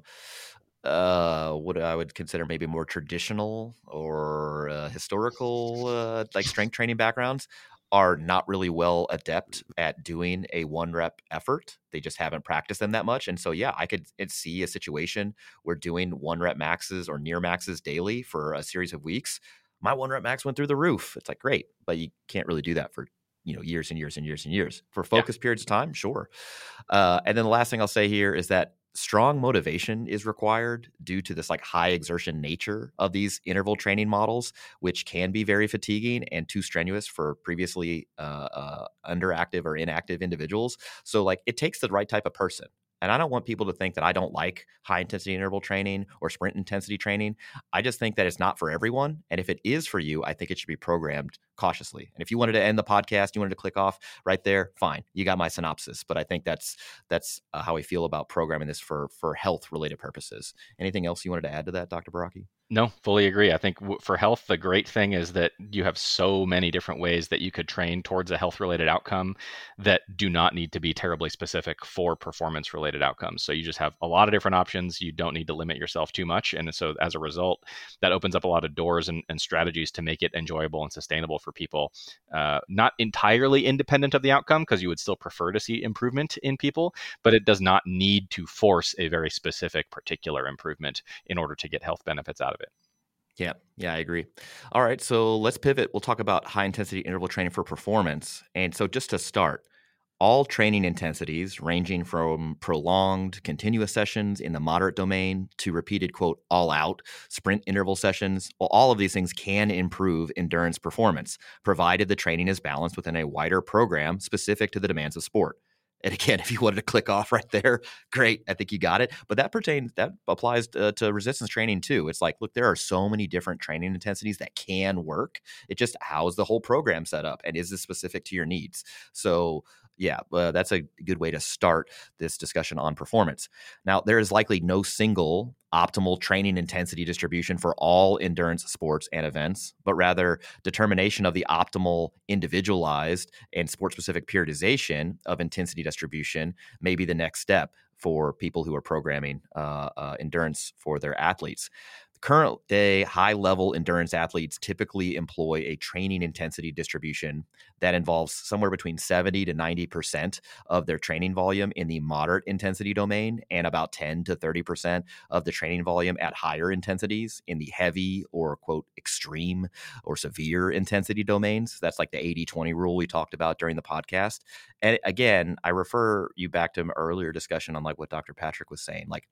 uh what I would consider maybe more traditional or uh, historical uh, like strength training backgrounds, are not really well adept at doing a one rep effort. They just haven't practiced them that much. And so, yeah, I could I'd see a situation where doing one rep maxes or near maxes daily for a series of weeks, my one rep max went through the roof. It's like, great, but you can't really do that for, you know, years and years and years and years. For focused yeah. periods of time, sure. Uh, and then the last thing I'll say here is that strong motivation is required due to this like high exertion nature of these interval training models, which can be very fatiguing and too strenuous for previously uh, uh, underactive or inactive individuals. So like it takes the right type of person. And I don't want people to think that I don't like high intensity interval training or sprint intensity training. I just think that it's not for everyone. And if it is for you, I think it should be programmed cautiously. And if you wanted to end the podcast, you wanted to click off right there, fine. You got my synopsis. But I think that's that's uh, how I feel about programming this for for health related purposes. Anything else you wanted to add to that, Doctor Baraki? No, fully agree. I think w- for health, the great thing is that you have so many different ways that you could train towards a health-related outcome that do not need to be terribly specific for performance-related outcomes. So you just have a lot of different options. You don't need to limit yourself too much. And so as a result, that opens up a lot of doors and, and strategies to make it enjoyable and sustainable for people. Uh, not entirely independent of the outcome, because you would still prefer to see improvement in people, but it does not need to force a very specific particular improvement in order to get health benefits out of it. Yeah, yeah, I agree. All right, so let's pivot. We'll talk about high intensity interval training for performance. And so just to start, all training intensities ranging from prolonged continuous sessions in the moderate domain to repeated, quote, all out sprint interval sessions, well, all of these things can improve endurance performance, provided the training is balanced within a wider program specific to the demands of sport. And again, if you wanted to click off right there, great. I think you got it. But that pertains, that applies to, to resistance training too. It's like, look, there are so many different training intensities that can work. It just, how's the whole program set up? And is this specific to your needs? So yeah, uh, that's a good way to start this discussion on performance. Now, there is likely no single optimal training intensity distribution for all endurance sports and events, but rather determination of the optimal individualized and sport-specific periodization of intensity distribution may be the next step for people who are programming uh, uh, endurance for their athletes. Current day high-level endurance athletes typically employ a training intensity distribution that involves somewhere between seventy to ninety percent of their training volume in the moderate intensity domain and about ten to thirty percent of the training volume at higher intensities in the heavy or, quote, extreme or severe intensity domains. That's like the eighty twenty rule we talked about during the podcast. And again, I refer you back to an earlier discussion on like what Doctor Patrick was saying. Like,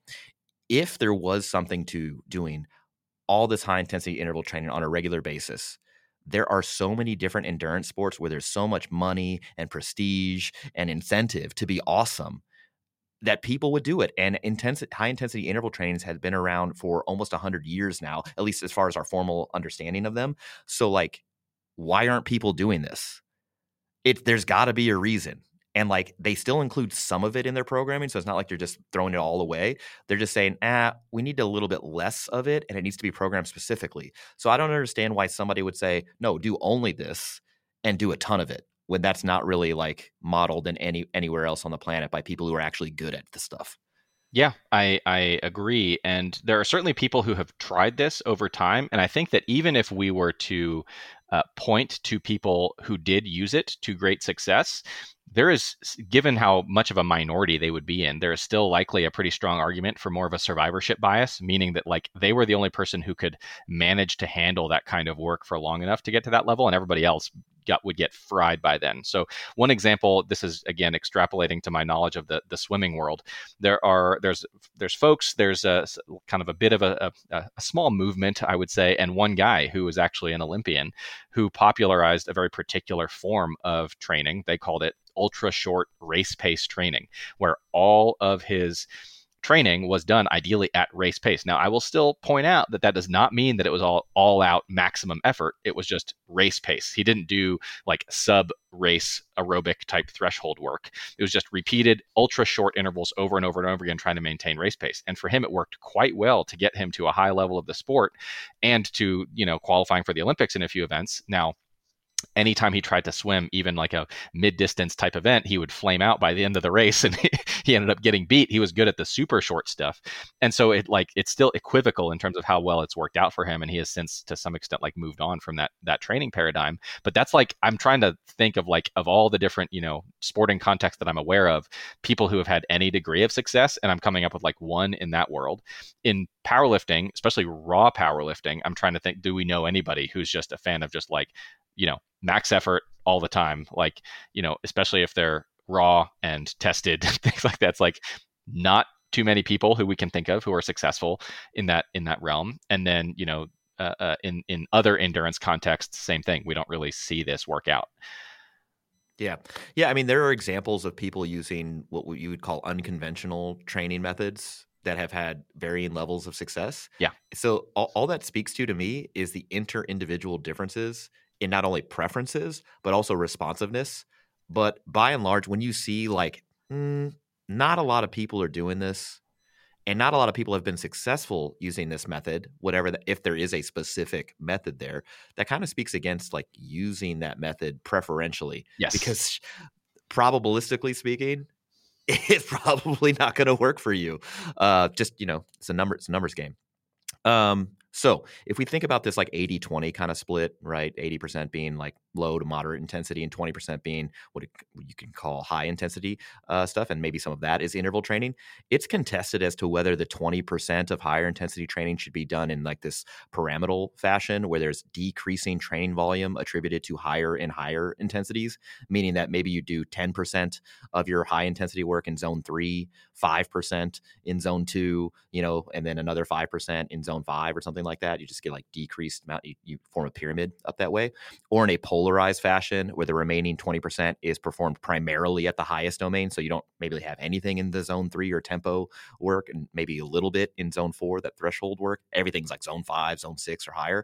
if there was something to doing all this high intensity interval training on a regular basis there are so many different endurance sports where there's so much money and prestige and incentive to be awesome that people would do it. And intense, high intensity interval trainings has been around for almost one hundred years now, at least as far as our formal understanding of them. So like, why aren't people doing this? It there's got to be a reason. And like, they still include some of it in their programming. So it's not like they're just throwing it all away. They're just saying, ah, we need a little bit less of it, and it needs to be programmed specifically. So I don't understand why somebody would say, no, do only this and do a ton of it, when that's not really like modeled in any anywhere else on the planet by people who are actually good at the stuff. Yeah, I, I agree. And there are certainly people who have tried this over time. And I think that even if we were to uh, point to people who did use it to great success, there is, given how much of a minority they would be in, there is still likely a pretty strong argument for more of a survivorship bias, meaning that like they were the only person who could manage to handle that kind of work for long enough to get to that level, and everybody else got would get fried by then. So one example, this is again extrapolating to my knowledge of the the swimming world. There are there's there's folks, there's a kind of a bit of a, a, a small movement, I would say, and one guy who was actually an Olympian who popularized a very particular form of training. They called it ultra short race pace training, where all of his training was done ideally at race pace. Now, I will still point out that that does not mean that it was all all out maximum effort. It was just race pace. He didn't do like sub race aerobic type threshold work. It was just repeated ultra short intervals over and over and over again, trying to maintain race pace. And for him, it worked quite well to get him to a high level of the sport and to, you know, qualifying for the Olympics in a few events. Now, anytime he tried to swim, even like a mid-distance type event, he would flame out by the end of the race, and he ended up getting beat. He was good at the super short stuff. And so it like it's still equivocal in terms of how well it's worked out for him. And he has since to some extent like moved on from that that training paradigm. But that's like, I'm trying to think of like of all the different, you know, sporting contexts that I'm aware of, people who have had any degree of success, and I'm coming up with like one in that world. In powerlifting, especially raw powerlifting, I'm trying to think, do we know anybody who's just a fan of just like, you know, max effort all the time? Like, you know, especially if they're raw and tested, things like that. It's like not too many people who we can think of who are successful in that in that realm. And then, you know, uh, uh, in in other endurance contexts, same thing. We don't really see this work out. Yeah. Yeah. I mean, there are examples of people using what you would call unconventional training methods that have had varying levels of success. Yeah. So all, all that speaks to to me is the inter-individual differences in not only preferences, but also responsiveness. But by and large, when you see like, mm, not a lot of people are doing this, and not a lot of people have been successful using this method, whatever, the, if there is a specific method there, that kind of speaks against like using that method preferentially. Yes. Because probabilistically speaking, it's probably not going to work for you. Uh, just, you know, it's a number, it's a numbers game. Um, so if we think about this like eighty twenty kind of split, right? eighty percent being like low to moderate intensity and twenty percent being what, it, what you can call high intensity uh, stuff. And maybe some of that is interval training. It's contested as to whether the twenty percent of higher intensity training should be done in like this pyramidal fashion where there's decreasing training volume attributed to higher and higher intensities, meaning that maybe you do ten percent of your high intensity work in zone three, five percent in zone two, you know, and then another five percent in zone five or something like that. You just get like decreased amount, you, you form a pyramid up that way. Or in a polarized fashion where the remaining twenty percent is performed primarily at the highest domain. So you don't maybe have anything in the zone three or tempo work, and maybe a little bit in zone four, that threshold work. Everything's like zone five, zone six or higher.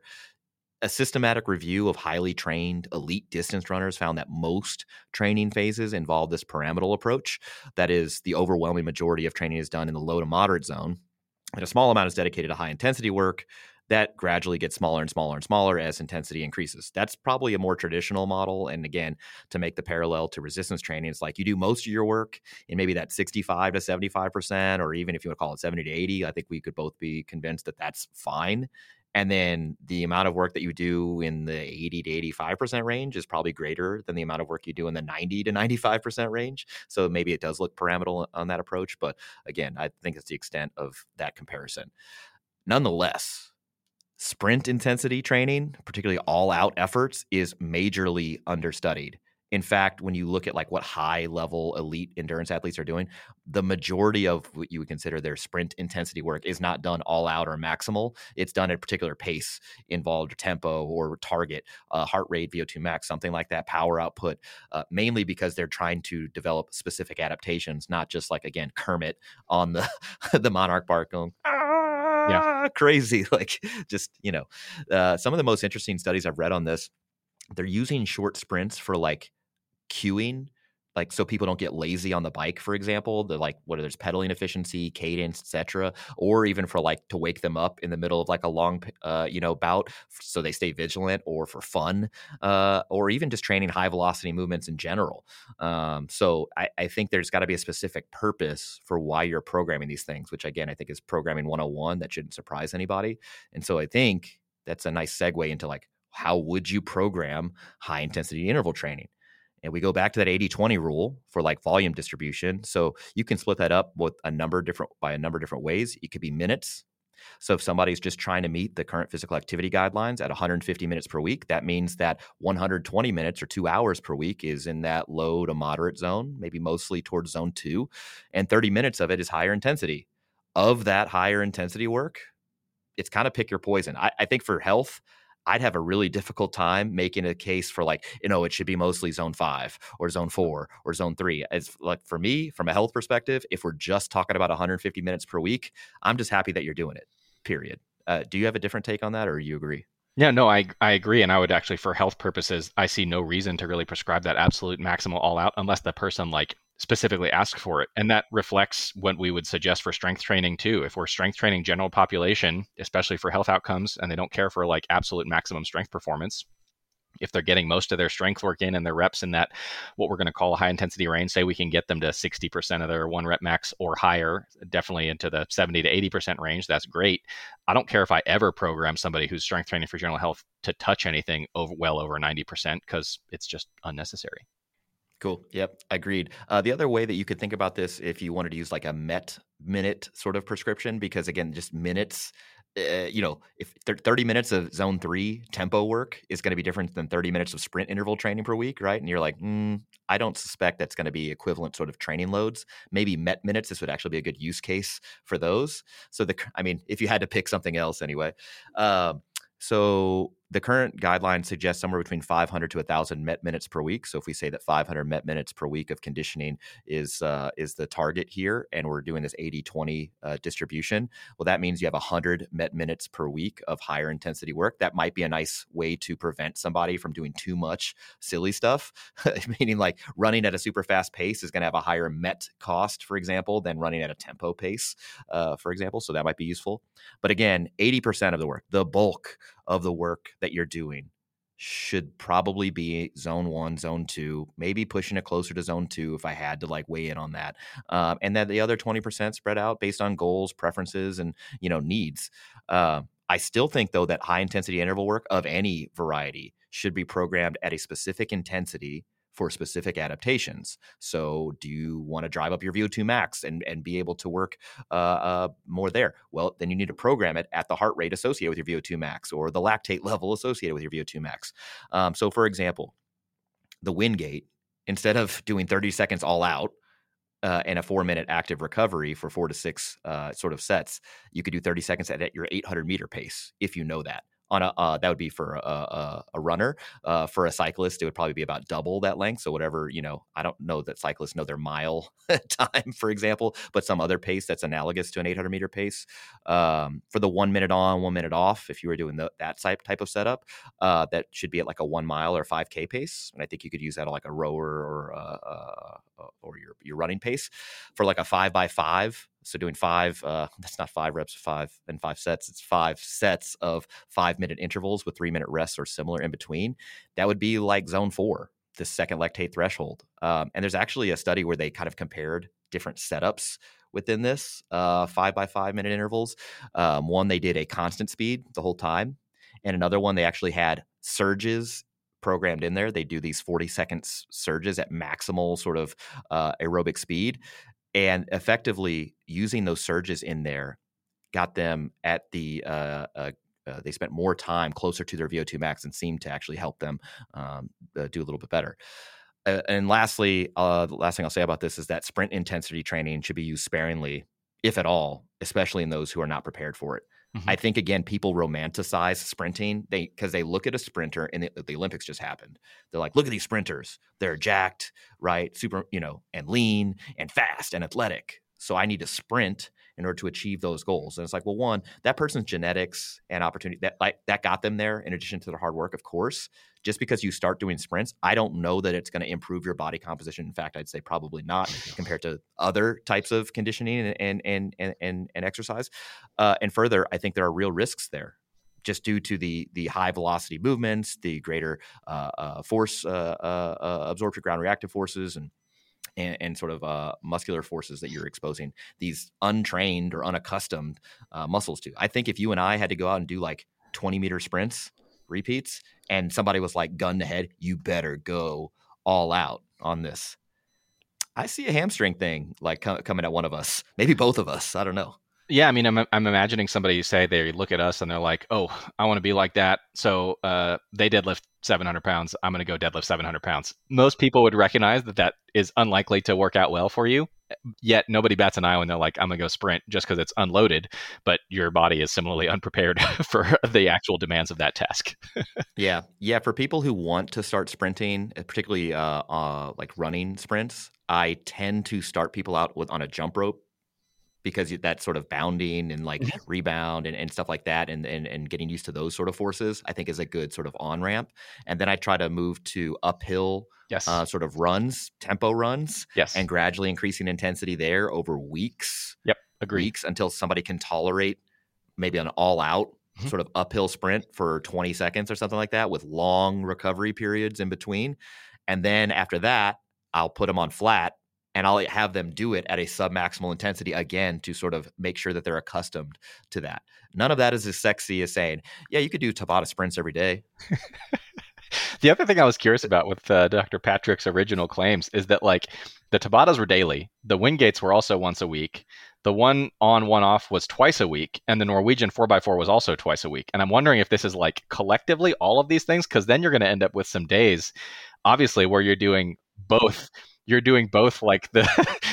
A systematic review of highly trained elite distance runners found that most training phases involve this pyramidal approach. That is, the overwhelming majority of training is done in the low to moderate zone, and a small amount is dedicated to high intensity work that gradually gets smaller and smaller and smaller as intensity increases. That's probably a more traditional model. And again, to make the parallel to resistance training, it's like you do most of your work in maybe that sixty-five to seventy-five percent, or even if you want to call it seventy to eighty, I think we could both be convinced that that's fine. And then the amount of work that you do in the eighty to eighty-five percent range is probably greater than the amount of work you do in the ninety to ninety-five percent range. So maybe it does look pyramidal on that approach. But again, I think it's the extent of that comparison. Nonetheless, sprint intensity training, particularly all-out efforts, is majorly understudied. In fact, when you look at like what high level elite endurance athletes are doing, the majority of what you would consider their sprint intensity work is not done all out or maximal. It's done at a particular pace, involved tempo or target, uh, heart rate, V O two max, something like that, power output, uh, mainly because they're trying to develop specific adaptations, not just like, again, Kermit on the, the Monarch bark going, ah, Yeah. crazy. Like just, you know, uh, some of the most interesting studies I've read on this, they're using short sprints for like cueing, like so people don't get lazy on the bike, for example. They're like, whether there's pedaling efficiency, cadence, et cetera, or even for like to wake them up in the middle of like a long, uh, you know, bout, so they stay vigilant, or for fun, uh, or even just training high velocity movements in general. Um, so I, I think there's got to be a specific purpose for why you're programming these things, which again I think is programming one oh one. That shouldn't surprise anybody. And so I think that's a nice segue into like, how would you program high intensity interval training? And we go back to that eighty twenty rule for like volume distribution. So you can split that up with a number of different by a number of different ways. It could be minutes. So if somebody's just trying to meet the current physical activity guidelines at one hundred fifty minutes per week, that means that one hundred twenty minutes or two hours per week is in that low to moderate zone, maybe mostly towards zone two, and thirty minutes of it is higher intensity. Of that higher intensity work, it's kind of pick your poison. I, I think for health, I'd have a really difficult time making a case for like, you know, it should be mostly zone five or zone four or zone three. It's like, for me, from a health perspective, if we're just talking about one hundred fifty minutes per week, I'm just happy that you're doing it, period. Uh, do you have a different take on that, or you agree? Yeah, no, I I agree. And I would actually, for health purposes, I see no reason to really prescribe that absolute maximal all out unless the person like specifically asks for it. And that reflects what we would suggest for strength training too. If we're strength training general population, especially for health outcomes, and they don't care for like absolute maximum strength performance, if they're getting most of their strength work in and their reps in that, what we're going to call a high intensity range, say we can get them to sixty percent of their one rep max or higher, definitely into the seventy to eighty percent range, that's great. I don't care if I ever program somebody who's strength training for general health to touch anything over well over ninety percent, because it's just unnecessary. Cool. Yep. Agreed. Uh, the other way that you could think about this, if you wanted to use like a met minute sort of prescription, because again, just minutes, uh, you know, if thirty minutes of zone three tempo work is going to be different than thirty minutes of sprint interval training per week, right? And you're like, mm, I don't suspect that's going to be equivalent sort of training loads. Maybe met minutes, this would actually be a good use case for those. So the, I mean, if you had to pick something else anyway. Um, So the current guidelines suggest somewhere between five hundred to one thousand met minutes per week. So if we say that five hundred met minutes per week of conditioning is uh, is the target here, and we're doing this eighty twenty uh, distribution, well, that means you have one hundred met minutes per week of higher intensity work. That might be a nice way to prevent somebody from doing too much silly stuff, meaning like running at a super fast pace is going to have a higher met cost, for example, than running at a tempo pace, uh, for example. So that might be useful. But again, eighty percent of the work, the bulk of the work that you're doing, should probably be zone one, zone two, maybe pushing it closer to zone two if I had to like weigh in on that. Um, and then the other twenty percent spread out based on goals, preferences, and, you know, needs. Uh, I still think, though, that high intensity interval work of any variety should be programmed at a specific intensity for specific adaptations. So do you want to drive up your V O two max and, and be able to work uh, uh, more there? Well, then you need to program it at the heart rate associated with your V O two max, or the lactate level associated with your V O two max. Um, so for example, the Wingate, instead of doing thirty seconds all out uh, and a four minute active recovery for four to six uh, sort of sets, you could do thirty seconds at, at your eight hundred meter pace, if you know that. On a uh, that would be for a, a, a runner. Uh, for a cyclist, it would probably be about double that length. So whatever, you know, I don't know that cyclists know their mile time, for example, but some other pace that's analogous to an eight hundred meter pace. Um, for the one minute on, one minute off, if you were doing the, that type type of setup, uh, that should be at like a one mile or five K pace. And I think you could use that on like a rower or uh, uh, or your your running pace. For like a five by five. So doing five, uh, that's not five reps, five and five sets. It's five sets of five minute intervals with three minute rests or similar in between. That would be like zone four, the second lactate threshold. Um, and there's actually a study where they kind of compared different setups within this uh, five by five minute intervals. Um, one, they did a constant speed the whole time. And another one, they actually had surges programmed in there. They do these forty seconds surges at maximal sort of uh, aerobic speed. And effectively using those surges in there got them at the, uh, uh, uh, they spent more time closer to their V O two max and seemed to actually help them um, uh, do a little bit better. Uh, and lastly, uh, the last thing I'll say about this is that sprint intensity training should be used sparingly, if at all, especially in those who are not prepared for it. Mm-hmm. I think, again, people romanticize sprinting they because they look at a sprinter, and the, the Olympics just happened. They're like, look at these sprinters. They're jacked, right? Super, you know, and lean and fast and athletic. So I need to sprint in order to achieve those goals. And it's like, well, one, that person's genetics and opportunity, that like that got them there in addition to their hard work, of course. Just because you start doing sprints, I don't know that it's going to improve your body composition. In fact, I'd say probably not compared to other types of conditioning and and and and, and exercise. Uh, and further, I think there are real risks there, just due to the the high velocity movements, the greater uh, uh, force uh, uh, uh, absorption, ground reactive forces, and And, and sort of uh, muscular forces that you're exposing these untrained or unaccustomed uh, muscles to. I think if you and I had to go out and do like twenty meter sprints, repeats, and somebody was like gun to head, you better go all out on this. I see a hamstring thing like co- coming at one of us, maybe both of us. I don't know. Yeah, I mean, I'm I'm imagining somebody say they look at us and they're like, "Oh, I want to be like that." So uh, they deadlift seven hundred pounds. I'm going to go deadlift seven hundred pounds. Most people would recognize that that is unlikely to work out well for you. Yet nobody bats an eye when they're like, "I'm going to go sprint," just because it's unloaded. But your body is similarly unprepared for the actual demands of that task. yeah, yeah. For people who want to start sprinting, particularly uh, uh, like running sprints, I tend to start people out with on a jump rope, because that sort of bounding and like mm-hmm. rebound and, and stuff like that and, and and getting used to those sort of forces, I think is a good sort of on-ramp. And then I try to move to uphill yes. uh, sort of runs, tempo runs, yes. and gradually increasing intensity there over weeks. Yep, agreed. Weeks until somebody can tolerate maybe an all-out mm-hmm. sort of uphill sprint for twenty seconds or something like that with long recovery periods in between. And then after that, I'll put them on flat, and I'll have them do it at a sub-maximal intensity again to sort of make sure that they're accustomed to that. None of that is as sexy as saying, yeah, you could do Tabata sprints every day. The other thing I was curious about with uh, Doctor Patrick's original claims is that like the Tabatas were daily. The Wingates were also once a week. The one on, one off was twice a week. And the Norwegian four by four was also twice a week. And I'm wondering if this is like collectively all of these things, because then you're going to end up with some days, obviously, where you're doing both. You're doing both like the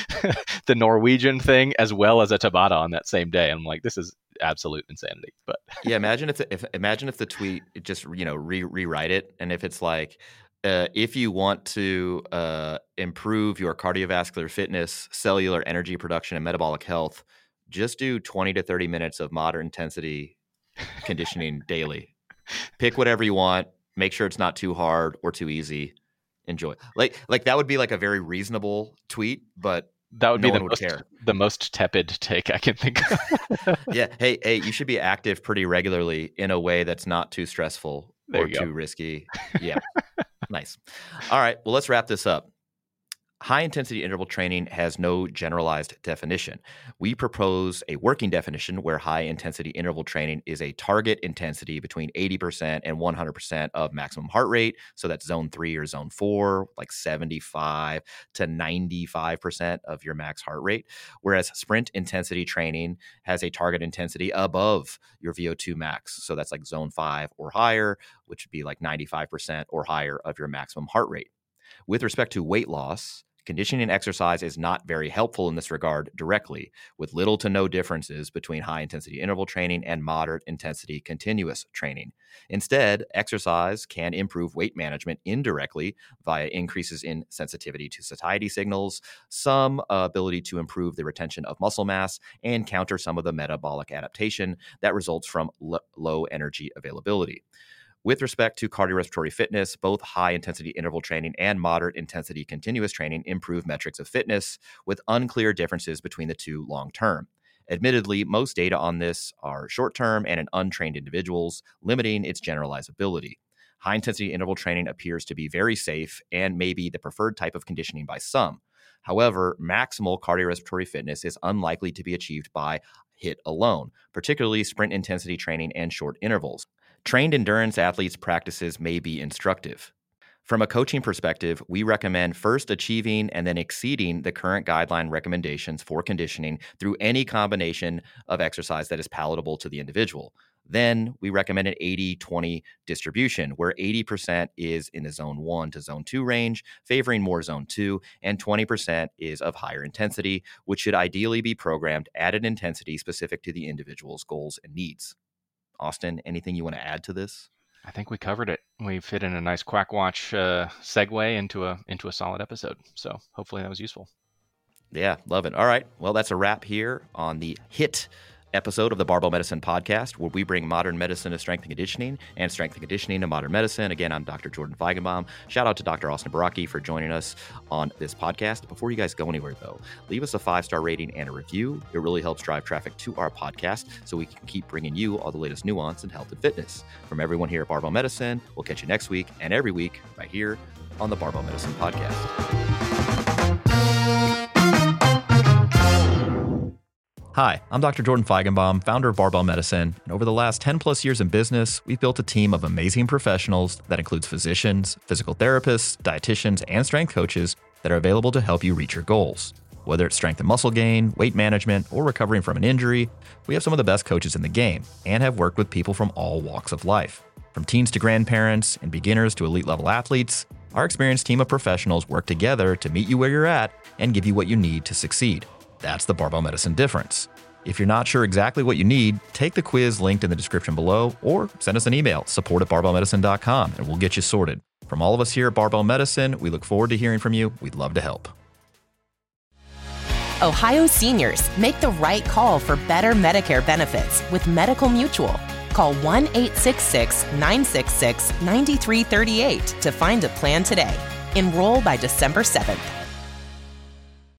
the Norwegian thing as well as a Tabata on that same day. And I'm like, this is absolute insanity. But yeah, imagine if, if imagine if the tweet just, you know, re- rewrite it. And if it's like, uh, if you want to uh, improve your cardiovascular fitness, cellular energy production, and metabolic health, just do twenty to thirty minutes of moderate intensity conditioning daily. Pick whatever you want. Make sure it's not too hard or too easy. Enjoy. Like, like that would be like a very reasonable tweet, but that would no be the one would most, care. the most tepid take I can think of. yeah. Hey, hey, you should be active pretty regularly in a way that's not too stressful there or too risky. Yeah. Nice. All right. Well, let's wrap this up. High-intensity interval training has no generalized definition. We propose a working definition where high-intensity interval training is a target intensity between eighty percent and one hundred percent of maximum heart rate. So that's zone three or zone four, like seventy-five to ninety-five percent of your max heart rate. Whereas sprint intensity training has a target intensity above your V O two max. So that's like zone five or higher, which would be like ninety-five percent or higher of your maximum heart rate. With respect to weight loss, conditioning exercise is not very helpful in this regard directly, with little to no differences between high-intensity interval training and moderate-intensity continuous training. Instead, exercise can improve weight management indirectly via increases in sensitivity to satiety signals, some uh, ability to improve the retention of muscle mass, and counter some of the metabolic adaptation that results from l- low energy availability. With respect to cardiorespiratory fitness, both high-intensity interval training and moderate-intensity continuous training improve metrics of fitness, with unclear differences between the two long-term. Admittedly, most data on this are short-term and in untrained individuals, limiting its generalizability. High-intensity interval training appears to be very safe and may be the preferred type of conditioning by some. However, maximal cardiorespiratory fitness is unlikely to be achieved by H I I T alone, particularly sprint intensity training and short intervals. Trained endurance athletes' practices may be instructive. From a coaching perspective, we recommend first achieving and then exceeding the current guideline recommendations for conditioning through any combination of exercise that is palatable to the individual. Then we recommend an eighty twenty distribution, where eighty percent is in the zone one to zone two range, favoring more zone two, and twenty percent is of higher intensity, which should ideally be programmed at an intensity specific to the individual's goals and needs. Austin, anything you want to add to this? I think we covered it. We fit in a nice Quack Watch uh, segue into a into a solid episode. So hopefully that was useful. Yeah, love it. All right. Well, that's a wrap here on the hit episode of the Barbell Medicine Podcast, where we bring modern medicine to strength and conditioning and strength and conditioning to modern medicine. Again, I'm Doctor Jordan Feigenbaum. Shout out to Doctor Austin Baraki for joining us on this podcast. Before you guys go anywhere, though, leave us a five-star rating and a review. It really helps drive traffic to our podcast so we can keep bringing you all the latest nuance in health and fitness. From everyone here at Barbell Medicine, we'll catch you next week and every week right here on the Barbell Medicine Podcast. Hi, I'm Doctor Jordan Feigenbaum, founder of Barbell Medicine, and over the last ten plus years in business, we've built a team of amazing professionals that includes physicians, physical therapists, dietitians, and strength coaches that are available to help you reach your goals. Whether it's strength and muscle gain, weight management, or recovering from an injury, we have some of the best coaches in the game and have worked with people from all walks of life. From teens to grandparents and beginners to elite level athletes, our experienced team of professionals work together to meet you where you're at and give you what you need to succeed. That's the Barbell Medicine difference. If you're not sure exactly what you need, take the quiz linked in the description below or send us an email, support at barbell medicine dot com, and we'll get you sorted. From all of us here at Barbell Medicine, we look forward to hearing from you. We'd love to help. Ohio seniors, make the right call for better Medicare benefits with Medical Mutual. Call one eight six six, nine six six, nine three three eight to find a plan today. Enroll by December seventh.